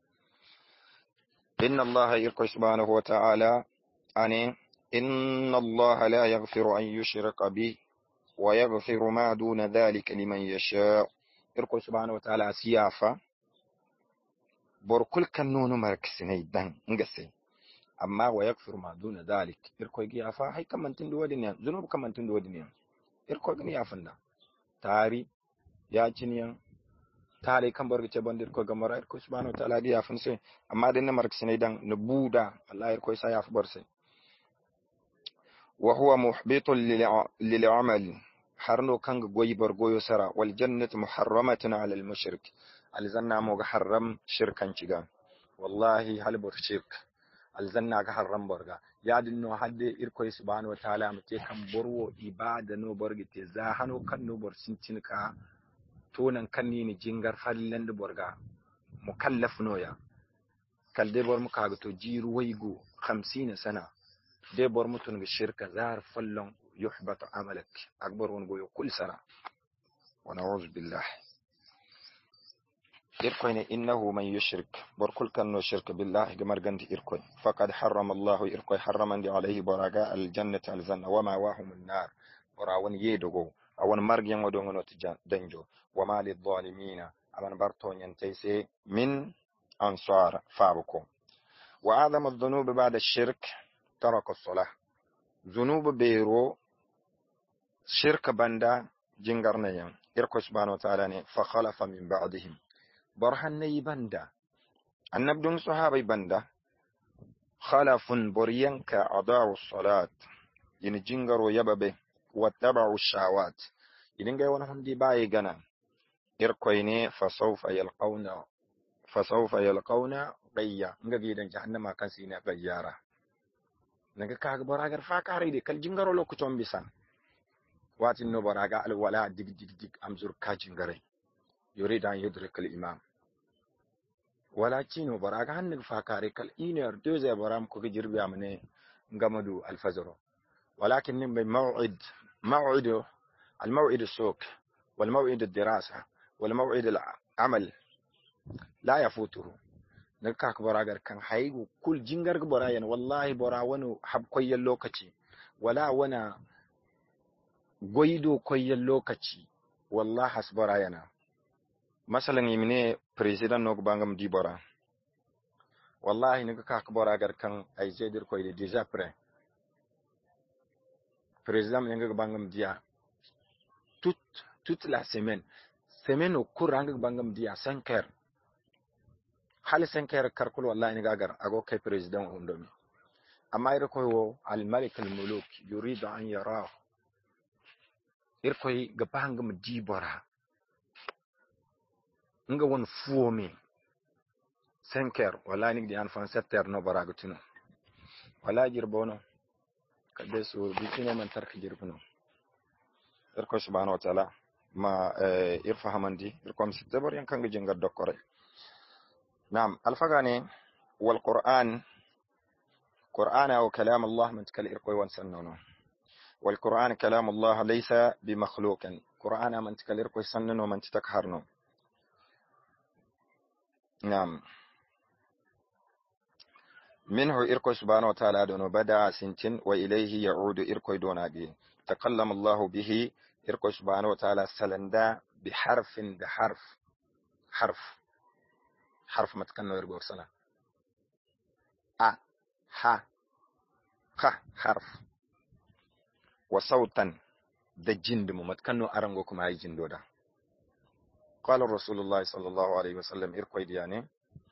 إن الله يرقى سبحانه وتعالى أن إن الله لا يغفر أن يشرك به ويغفر ما دون ذلك لمن يشاء يرقى سبحانه وتعالى سيافة بركل كان نونو مركسيني دان نغسي amma wa yakfir ma duna dalik irko gi afa hay kam mantin do wadin zunub kam mantin do wadin irko gani afanda tari ya ciniyan tare kan borga ce bandir ko gamara irko subhanahu wa ta'ala gi afan sai amma din na mark sinai dan na buda Allah irko sai ya bar sai wa huwa muhbitun lil amal harno kan goyi bar goyo sara wal jannatu muharramatun ala al mushrik alzanna mo ga haram shirkan ciga wallahi hal bur shirk alzanna ga harran borga yadin no hadde irko subhanahu wa ta'ala mate kan borwo ibada no borgi te za hano kan no bor sintinka tonan kan ni jingar fallan da borga mukallaf no ya kalde bor muka ga to jiru waygo hamsin sana de bor mutun ga shirka zar fallon yuhbatu amalak akbar won goyo kul sara wa na'udhu billah إركوين إنه من يشرك بركل كنو شرك بالله جمر جند إركوين فقد حرم الله إركوي حرما عليه براجاء الجنة الجنة وما واهم النار براون يدغو أو مرجع ودون دنجو وما للظالمين أمن برتون ينتيسي من أنصار فابكم وأعظم الذنوب بعد الشرك ترك الصلاة ذنوب بيرو شرك بندا جنجرنيا إركوي سبحانه وتعالى فخلف من بعدهم برهني بندا النبدون صحابي بندا خلف برينك أضاعوا الصلاة ين جنجروا يببه واتبعوا الشهوات يدنجا ونهم دي باي جنا إركويني فسوف يلقون فسوف يلقون غيا نجي دن جهنم كان سينا غيارا نجا كاغ براغر فاكاري دي كل جنجروا لو كتوم بيسان واتن نو براغا الولا ديك ديك ديك امزور كاجنجري يريد أن يدرك الإمام ولكن براغ هنك فاكاري كال إينر دوزي برام كو جيربي امني غمدو الفجر ولكن من موعد موعد الموعد السوق والموعد الدراسة والموعد العمل لا يفوته نكاك براغر كان حيغو كل جينغر براين والله برا ونو حب كوي لوكاتي ولا وانا غويدو كوي لوكاتي والله حسبراينا مثلا يمني بريزيدان نوك بانغام دي بورا والله نيغا كاك بورا غار كان اي جيدر كوي ديجا بري بريزيدان نيغا بانغام ديا toute toute la semaine semaine o kurang bangam dia cinq heures hal cinq heures karkul wallahi ni gagar ago kay president undomi amma ira koy wo al malik al muluk yuridu an yarahu ir koy ga bangam di bora nga won fuomi cinq heures wallahi ni di an fan sept heures no baraga tino wala jirbono kade so bitino man tark jirbono irko subhanahu wa ta'ala ma irfa hamandi irko sittabar yan kanga jingar dokkore نعم الفغاني والقرآن قرآن أو كلام الله من تكل إرقوي وانسنونه والقرآن كلام الله ليس بمخلوق. قرآن من تكلرك يسنن ومن تتكهرن. نعم. منه إركو سبحانه وتعالى دون بدأ سنتين وإليه يعود إركو دوناجي. تكلم الله به إركو سبحانه وتعالى سلندا بحرف بحرف حرف حرف ما تكنو يرجو سنة أ ح خ حرف وصوتا ذا جند ما تكنو أرنجوكم هاي جندودا. قال الرسول الله صلى الله عليه وسلم إركو دياني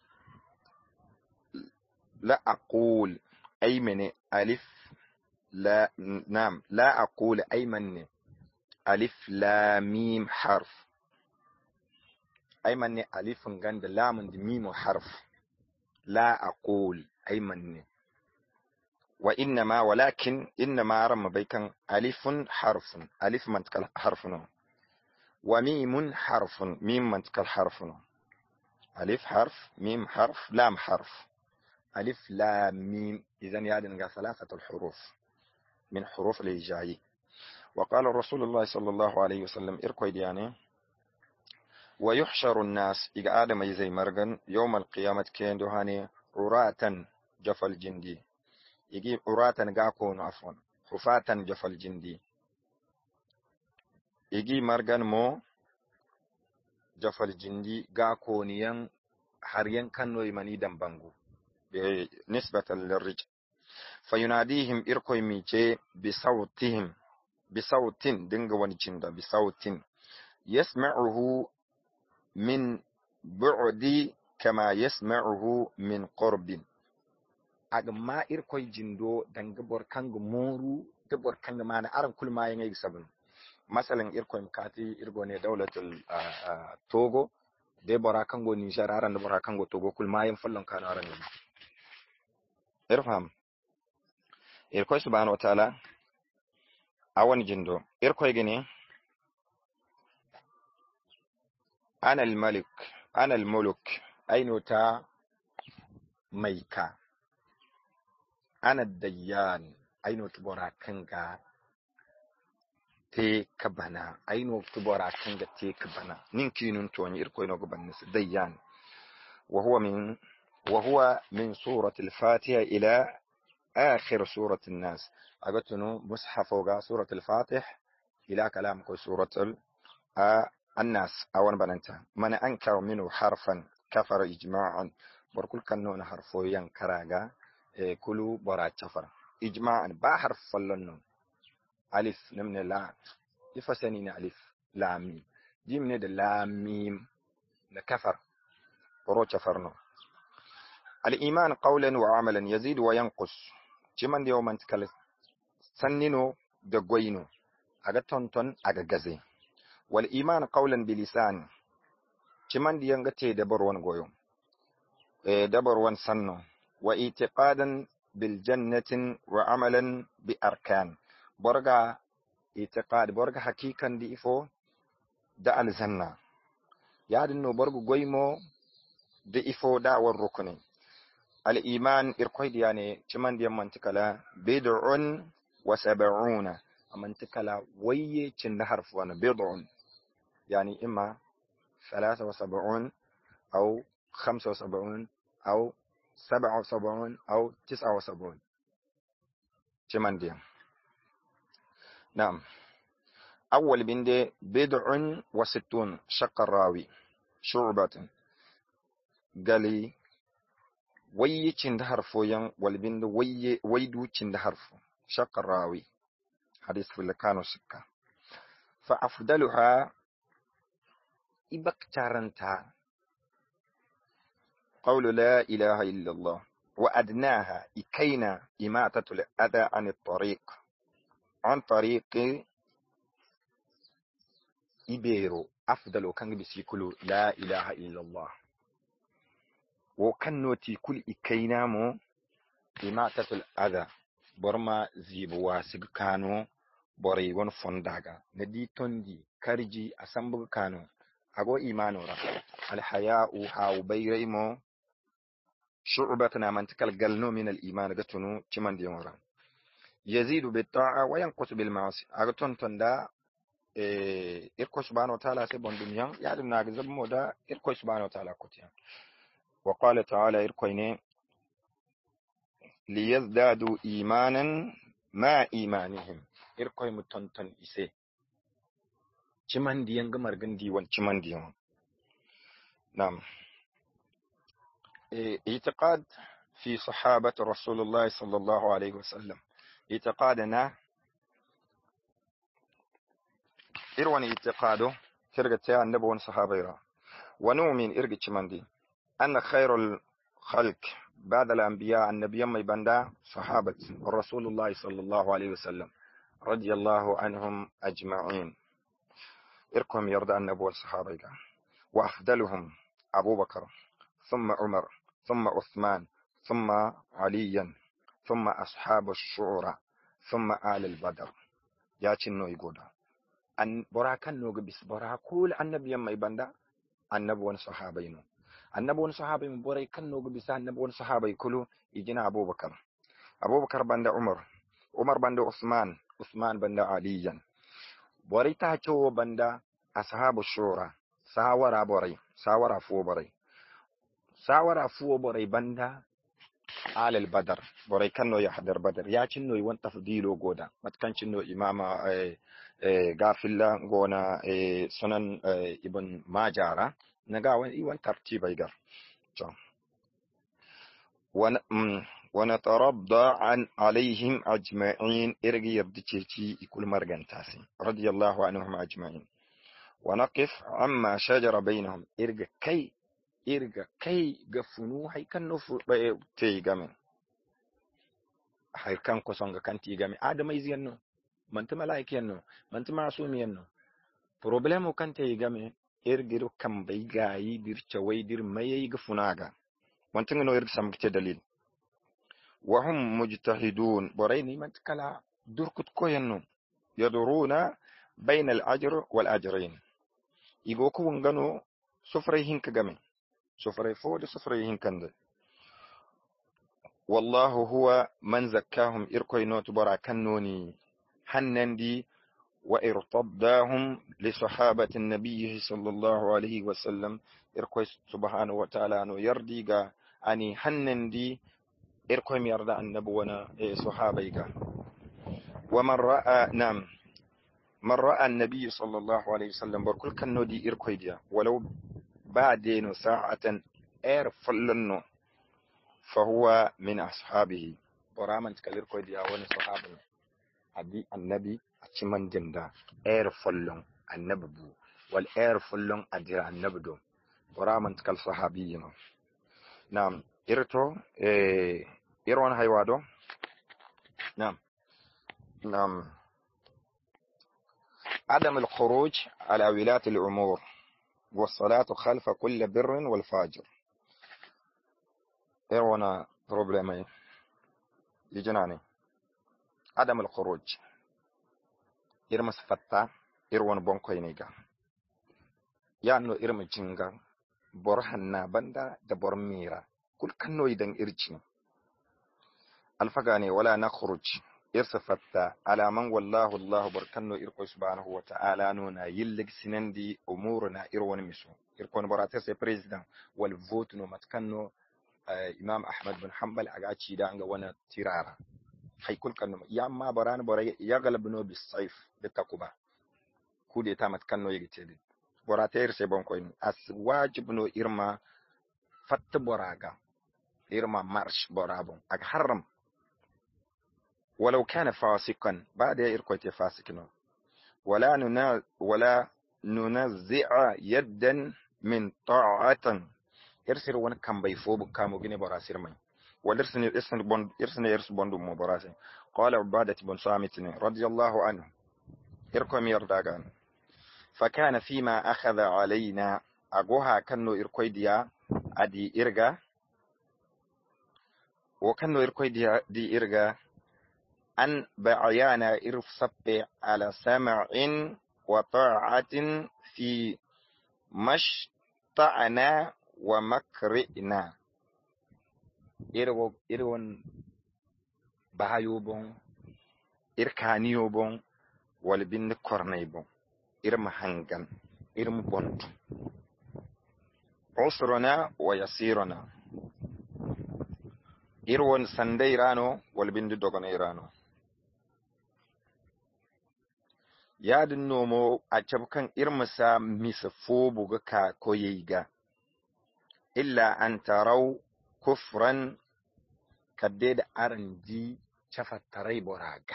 لا أقول أي من ألف لا نعم لا أقول أي من ألف لا ميم حرف أي من ألف غند لام ميم حرف لا أقول أي من وإنما ولكن إنما رم بيكن ألف حرف ألف منتقل حرفنا وميم حرف ميم منتقل حرفنا ألف حرف ميم حرف لام حرف ألف لام ميم إذن يادن ثلاثة الحروف من حروف الهجائي. وقال رسول الله صلى الله عليه وسلم إركوي دياني ويحشر الناس إذا آدم يزي مرغن يوم القيامة كين دوهاني عراة جفل جندي يجي عراة غاكون عفوا حفاة جفل جندي يجي مرغن مو جفل جندي غاكون ين حرين كانو يمني دمبانغو بالنسبة للرجل فيناديهم إركوي ميجي بصوتهم بصوت دنگ ونجندا بصوت يسمعه من بعد كما يسمعه من قرب. أجمع إركوي جندو دنگ بركانغ مورو دبركانغ معنا أرم كل ما ينعي سبن. مثلا إركوي مكاتي إركوني دولة التوغو دي براكانغو نيجر أرن براكانغو توغو كل ما ينفلن كان أرن. إرفهم إركوي سبحانه وتعالى أون جندو إركوي جني أنا الملك أنا الملك أين تا ميكا أنا الديان أين تبورا كنغا تي كبنا أين تبورا كنغا تي كبنا نينكي ننتوني إركوي نوغو بنس ديان وهو من وهو من سورة الفاتحة إلى آخر سورة الناس. أقولتنو مصحف وغا سورة الفاتح إلى كلامك سورة الناس أولا بننتا من أنكر منه حرفا كفر إجماعا بركل كنون حرفو ينكراغا كلو برا كفر إجماعا با حرف فلنون ألف نمن لا يفسنين ألف لا ميم دي من لا ميم نكفر برو كفرنا. الإيمان قولا وعملا يزيد وينقص جمن ديو من تكال سنينو دقوينو أغا تنتن أغا غزي. والإيمان قولا بلسان جمن ديو نغتي دبر وان غويو دبر وان سنو واعتقادا بالجنة وعملا بأركان برغا اعتقاد برغا حقيقا دي إفو دا الجنة يادنو برغو غويمو دي إفو دا والركن. الإيمان إركويد يعني جمن ديو منتكلا بدع وسبعون منتكلا وي چند حرف وانا بضع يعني إما ثلاثة وسبعون أو خمسة وسبعون أو سبعة وسبعون أو تسعة وسبعون جمان دي. نعم. أول بند بدع وستون شق الراوي شعبة قالي وي چند حرفو ين والبند وي ويدو چند حرفو شق الراوي حديث في اللكانو سكة. فأفضلها إبقتارنتا قول لا إله إلا الله وأدناها إكينا إماتة الأذى عن الطريق عن طريق إبيرو أفضل كان بسيكولو لا إله إلا الله وكنوتي كل إكينا مو إماتة الأذى برما زيبوا سيكانو بوري ون فنداغا ندي تندي كارجي أسامبغ كانو أغو إيمانو را الحياء حاو بيريمو شعبتنا من تكال قلنو من الإيمان قتنو چمن ديمورا يزيد بالطاعة وينقص بالمعاصي أغتون تندا إيه إركو سبحانه وتعالى سيبون دنيا يعني ناقزب مودا إركو سبحانه وتعالى كتيا. وقال تعالى إركويني ليزدادوا إيمانا مع إيمانهم إركوي متنتن إسي چمان دي ينغ مرغن دي وان چمان دي. نعم. إيه اعتقاد في صحابة رسول الله صلى الله عليه وسلم اعتقادنا إروان اعتقاده ترغتها النبوان صحابيرا ونؤمن إرغ چمندي أن خير الخلق بعد الأنبياء النبي ما يبندا صحابة رسول الله صلى الله عليه وسلم رضي الله عنهم أجمعين إركم يرضى النبوان صحابيرا وأفضلهم أبو بكر ثم عمر ثم عثمان ثم عليا ثم أصحاب الشورى ثم آل البدر يا تشنو يقول أن براكن نوغ بس براكول النبي ما يبندا النبوان صحابينو النبوان صحابي بوري كان نوغ بس النبوان صحابي كله يجينا أبو بكر أبو بكر بندا عمر عمر بندا عثمان عثمان بندا عليا بوري تاچو بندا أصحاب الشورى ساورا بوري ساورا فو بوري ساورا فو بوري بندا آل البدر بوري كانو يحضر بدر يا چنو يوان تفضيلو غودا متكان چنو إمام غافلا غونا سنن ابن ماجارا نغا يوان ترتيب يغر ونترضى عن عليهم أجمعين إرغي يردتشي يكون مرغن تاسي رضي الله عنهم أجمعين ونقف عما شجر بينهم إرغ كي إرغ كي غفنو هاي كان تيغامن هاي كان كسونغ كان تيغامن آدم يزينو منت ملايك ينو منت معصوم ينو problemo kan تيغامن إرغيرو كم بيغاي دير چوي دير ميي غفناغا وانتنغ نو إرغ سامك دليل وهم مجتهدون بريني متكلا دركت كوينو يدرون بين الأجر والأجرين يغوكو ونغنو سفري هنك غمي سفري فود سفري هنكند والله هو من زكاهم إركوينو تبرا كنوني حنندي وإرتضاهم لصحابة النبي صلى الله عليه وسلم إركوي سبحانه وتعالى أنو يرديغا أني حنندي إركوي يرضى النبونا صحابيغا ومن رأى نعم من رأى النبي صلى الله عليه وسلم بركل كنو دي إركوي ديا ولو بعدين ساعة إر فلنو فهو من أصحابه برامن تكالير كوي ديا وني صحابه أدي النبي أتشمن جندا إر فلن النبي والإر فلن أدير النبي برامن تكال صحابيين. نعم إرتو إيه إيروان هايوادو. نعم نعم عدم الخروج على ولاة الأمور والصلاة خلف كل بر والفاجر. إيروان بروبلمي يجناني عدم الخروج إرمس فتا إيروان بونكوينيغا يانو إرم جنغا برهنا بندا دبر ميرا كل كنو يدن إرجين الفقاني ولا نخرج إرسفتا على من والله الله بركنو إركو سبحانه وتعالى نونا يلق سنندي أمورنا إروان مشو إركون براتيس بريزدان والفوت نو متكنو آه إمام أحمد بن حنبل أغاتشي دانغا وانا تيرارا حي كل كنو ياما بران برا يغلب نو بالصيف بالتقوبة كودي تامت كنو يغتيلي براتير سيبون كوين أس واجب نو إرما فت براغا إرما مارش برابون أغ حرم ولو كان فاسقا بعد إركوتي فاسقنا ولا ننا ولا ننزع يدا من طاعة إرسل وانا كم بيفوب كامو جيني براسير من ولرسن إرسن بند إرسن إرس بندو مو براسي. قال عبادة بن صامت رضي الله عنه إركم يرداغان فكان فيما أخذ علينا أقوها كنو إركويديا أدي إرغا وكنو إركويديا دي إرغا أن بعيانا إرفصب على سمع وطاعة في مشطعنا ومكرئنا إرو إرون بهايوبون irkaniyo bon wal bin kornay bon irma hangan irma bontu usruna wa yasiruna irwon sandai rano wal bin dogonay rano yadin nomo a cabkan irmasa misa fobu ga ka koyiga illa an tarau kufran kadde da aranji cafattarai boraga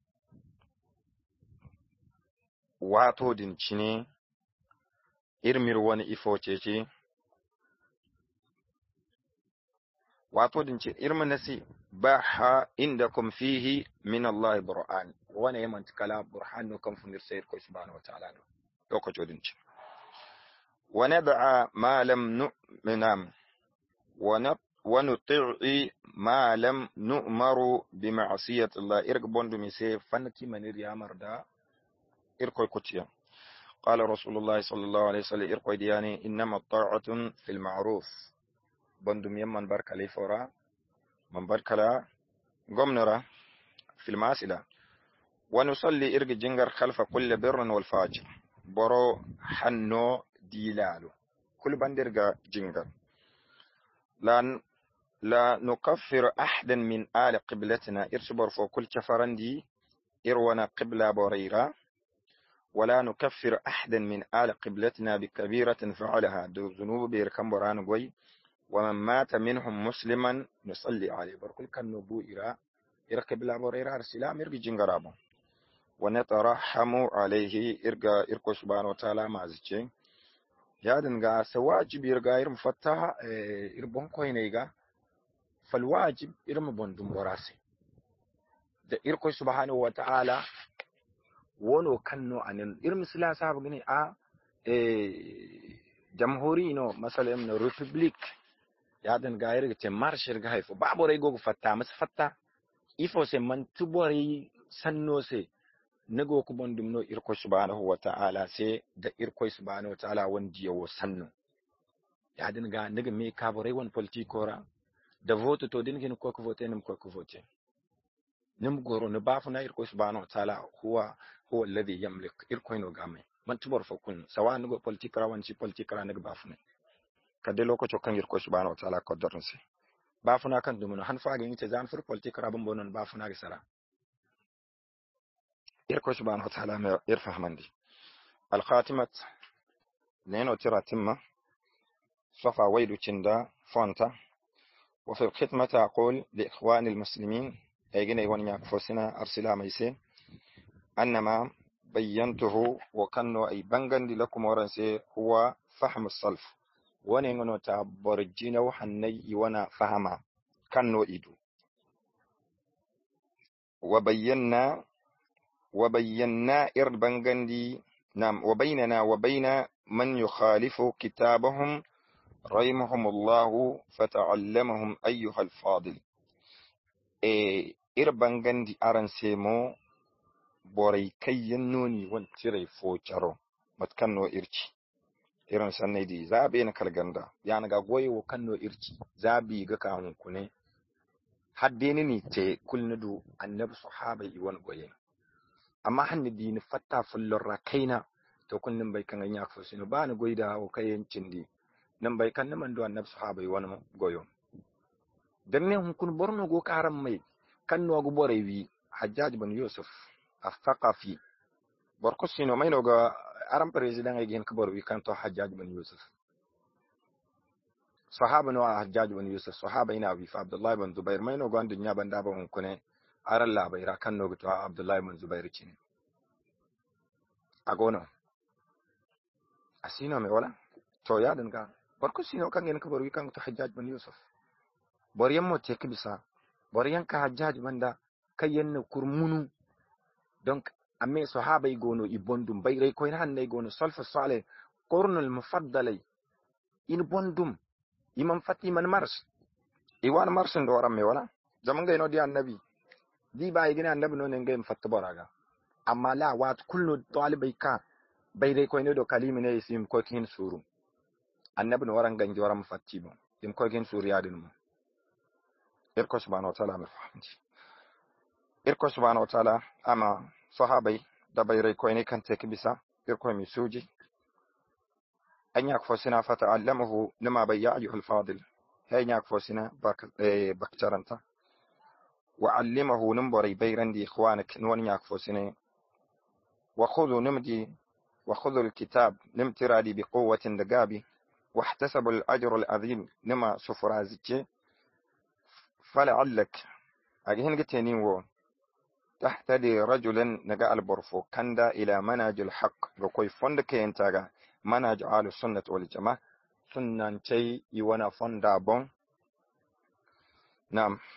wato dincine irmir wani ifo cece wato dincine irma nasi baha indakum fihi min Allah burhan wani yaman kala burhan no kan funir sayar ko subhanahu wa ta'ala to ko dincine wa nad'a ma lam nu'minam wa wa nuti'i ma lam nu'maru bi ma'siyati Allah irga bondu mi se fanki manir yamarda irko kutiya qala rasulullah sallallahu alaihi wasallam irko diyani innama ta'atun fil ma'ruf bondu mi yamman barkale fora man barkala gomnara fil masila wa nusalli irga jingar khalfa kulli birrin wal fajir boro hanno dilalu kul bandirga jingar lan لا نكفر أحدا من آل قبلتنا إرسبر فوكل كفرندي إروانا قبلة بريرة ولا نكفر أحدا من آل قبلتنا بكبيرة فعلها دو ذنوب بيركم بران قوي ومن مات منهم مسلما نصلي عليه بركل كان نبو إرا إرا قبلة بريرة رسلام إرقى جنغرابا ونترحم عليه إرقى إرقى سبحانه وتعالى مازجين يادنغا سواجب إرقى إرمفتها إربون كوينيغا فالواجب إرم بندم براسي da irko subhanahu wa ta'ala wono kanno anen irm sila sabu gani a eh jamhuri no masalan no republic ya dan gaire te marshir ga haifo babu rai gogo fatta mas fatta ifo se man tubori sanno se nago ku bondum no irko subhanahu wa ta'ala se da irko subhanahu wa ta'ala wandi yawo sanno ya dan ga naga me ka borai won politikora da vote to din kin ko ko vote nim ko ko vote nim goro ne bafuna irko subhanahu wa ta'ala huwa huwa alladhi yamlik irko no game man tubor fa kun sawa nugo politikra wan ci politikra ne bafuna kadde lokaco kan irko subhanahu wa ta'ala ko dornse bafuna kan dum no han fa ga nite zan fur politikra bam bonon bafuna ga sara irko subhanahu wa ta'ala me irfahmandi al khatimat neno tiratimma safa waidu cinda fonta وفي الختمة أقول لإخوان المسلمين أيجينا يوان يكفوسنا أرسلا ميسي أنما بينته وكانوا أي بنغن لكم ورنسي هو فهم الصلف ونينغنو تابرجينا وحني يوانا فهما كانوا إيدو وبينا وبينا إربنغن دي نعم وبيننا وبين من يخالف كتابهم رحمهم الله فتعلمهم أيها الفاضل إيه إربانغان دي أرانسيمو بوري كي ينوني وانتري فوچارو متكنو إرشي إران سنة دي زابي نكالغاندا يعني غاقوي وكنو إرشي زابي غاكاون كوني حديني نيتي كل ندو النبي صحابي يوان قوين أما حن دي نفتا فلورا كينا تو كل نمبي كان يناك فسينو بان قويدا وكاين چندي nan bai kan naman duwan nafsu ha bai wani goyo dan ne hun kun borno go karam mai kan no go bore wi hajjaj bin yusuf al-thaqafi borko sino mai no ga aram president ay gen ko bor wi kan to hajjaj bin yusuf sahaba no hajjaj bin yusuf sahaba ina wi fa abdullah bin zubair mai no go andun nya banda ba hun kune aran la bai ra kan no go to abdullah bin zubair cin agono asino me wala to ya dan ga barko sino kan yen ko bor wi kan to hajjaj bin yusuf bor yammo te kibisa bor yanka hajjaj banda kayen kurmunu donc amme sahaba yi gono i bondum bayray ko ina hande gono salfa salih qurnul mufaddalay in bondum imam fatiman mars i wan mars ndo ramme wala zaman gayno di annabi di bayi gina annabi non ngem fatta boraga amma la wat kullu talibay ka bayray ko ina do kalimine sim ko kin suru annabi no waran ganji waram fattibo dim ko kin suru yadin mu irko subhanahu wa ta'ala mi fahimti irko subhanahu wa ta'ala ama sahabai da bayrai ko ne kan take bisa irko mi suji an yak fosina fata'allamahu lima bayya ayyuhal fadil hay yak fosina bak baktaranta wa allimahu numbari bayran di ikhwanak non yak fosina wa khudhu numdi wa khudhu alkitab nimtiradi biquwwatin dagabi واحتسبوا الأجر العظيم نما سفرازك فلعلك أجهن قتنين و تحتدي رجلا نجا البرفو كندا إلى منهج الحق ركوي فندك ينتاجا منهج آل السنة والجماعة سنة شيء يوانا فندا بون. نعم.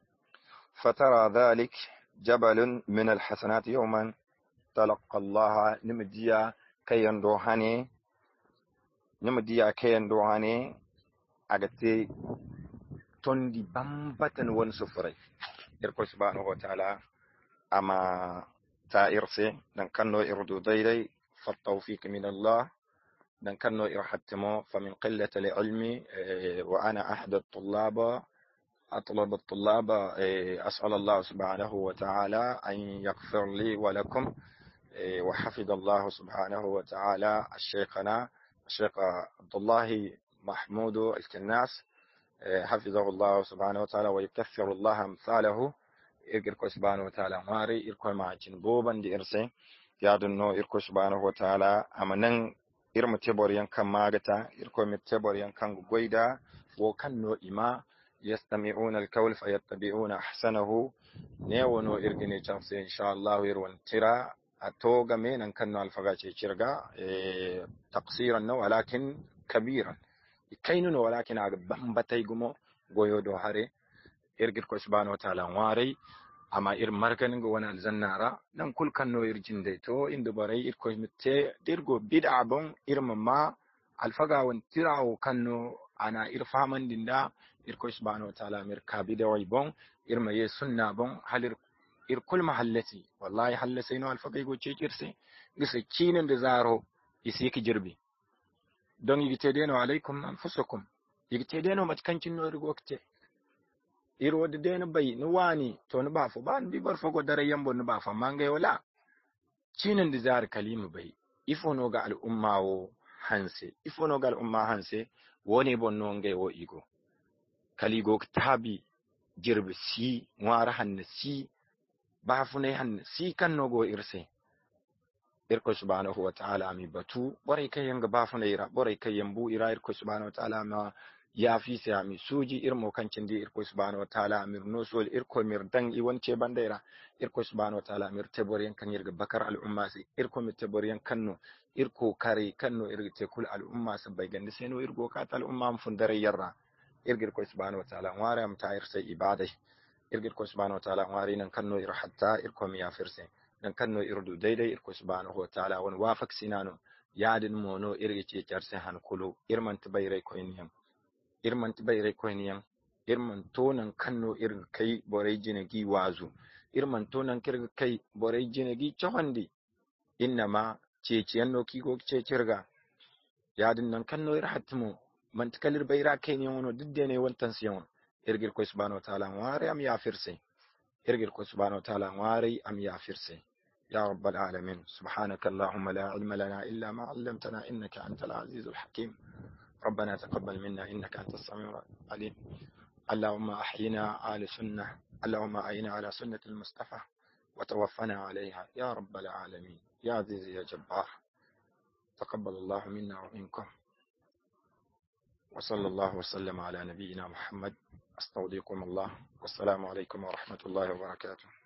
فترى ذلك جبل من الحسنات يوما تلقى الله نمديا كي يندوهاني نمديا كي يندوهاني أجتي تندي بامبتن ونسفري إركو سبحانه وتعالى أما تائرسي نكنو إردو ديدي فالتوفيق من الله نكنو إرحتمو فمن قلة العلم وأنا أحد الطلاب أطلب الطلاب أسأل الله سبحانه وتعالى أن يغفر لي ولكم وحفظ الله سبحانه وتعالى الشيخنا الشيخ عبد الله محمود الكناس حفظه الله سبحانه وتعالى ويكثر الله أمثاله إركو سبحانه وتعالى ماري إركو مع جنبوبا دي إرسي يادنو إركو سبحانه وتعالى أمنن إرم تبوريان كان ماغتا إركو متبوريان كان قويدا وكانو إما يستمعون الكول فيتبعون أحسنه نيوانو إرغني جنسي إن شاء الله يروان ترى أتوغا مين كانو الفغاتي تشرغا إيه تقصيرا ولكن كبيرا كينو ولكن أغبان باتيغمو غويودو هاري إرغيركو سبحانه وتعالى واري أما إر مرغن وانا الزنارة نان كل كانو إرجندي تو إندو باري إركو متي ديرغو بدع بون إرم ما الفغا وانتراو كانو أنا إرفامن ديندا إركو سبحانه وتعالى مركابي دوي بون إرما يسنة بون هل إر كل محلتي والله حل سينو الفغا يغو تشيرسي غسي تشينن دزارو يسيكي جربي دون يجتدينو عليكم أنفسكم يجتدينو متكنشن نور وقت إيرو دين بي نواني تو نبافو بان بي برفقو داري يمبو نبافا مانغي ولا تشينن دزار كليم بي إفو نوغا الأمة hanse ifo no gal umma hanse woni bonno nge wo igo kaligo kitabi jirbi si ngwara hanne si bafune hanne si kan no go irse irko subhanahu wa ta'ala mi batu boray kay yanga bafune ira boray kay yambu ira irko subhanahu wa ta'ala ma ya fi sai mi suji irmo kancin di irko subhanahu wa ta'ala mir nosol irko mir dan i wonce bandaira irko subhanahu wa ta'ala mir teboriyan kan yirga bakar al umma si irko mir teboriyan kanno irko kare kanno irte kul al umma sabai gande seno irgo katal umma am fundare yarra irgir ko subhanahu wa ta'ala ware am ta'ir sai ibadai irgir ko subhanahu wa ta'ala ware nan kanno ir hatta irko mi yafirse nan kanno irdu daidai irko subhanahu wa ta'ala won wafak sinano yadin mono irge ce charse han kulu irman tabayrai ko iniyam irman tabayrai ko iniyam irman tonan kanno irga kai borai jinagi wazu irman tonan kirga kai borai jinagi chawandi innama ceciyan no kigo cecirga yadin nan kanno ir hatmu man takalir bayra kai ne wono didde ne wontan siyon irgir ko subhanahu wa ta'ala wari am yafirse irgir ko subhanahu wa ta'ala wari am yafirse ya rabbal alamin subhanaka allahumma la ilma lana illa ma 'allamtana innaka antal azizul hakim ربنا تقبل منا إنك أنت السميع العليم اللهم أحينا على سنة اللهم أعنا على سنة المصطفى وتوفنا عليها يا رب العالمين يا عزيز يا جبار تقبل الله منا ومنكم وصلى الله وسلم على نبينا محمد أستودعكم الله والسلام عليكم ورحمة الله وبركاته.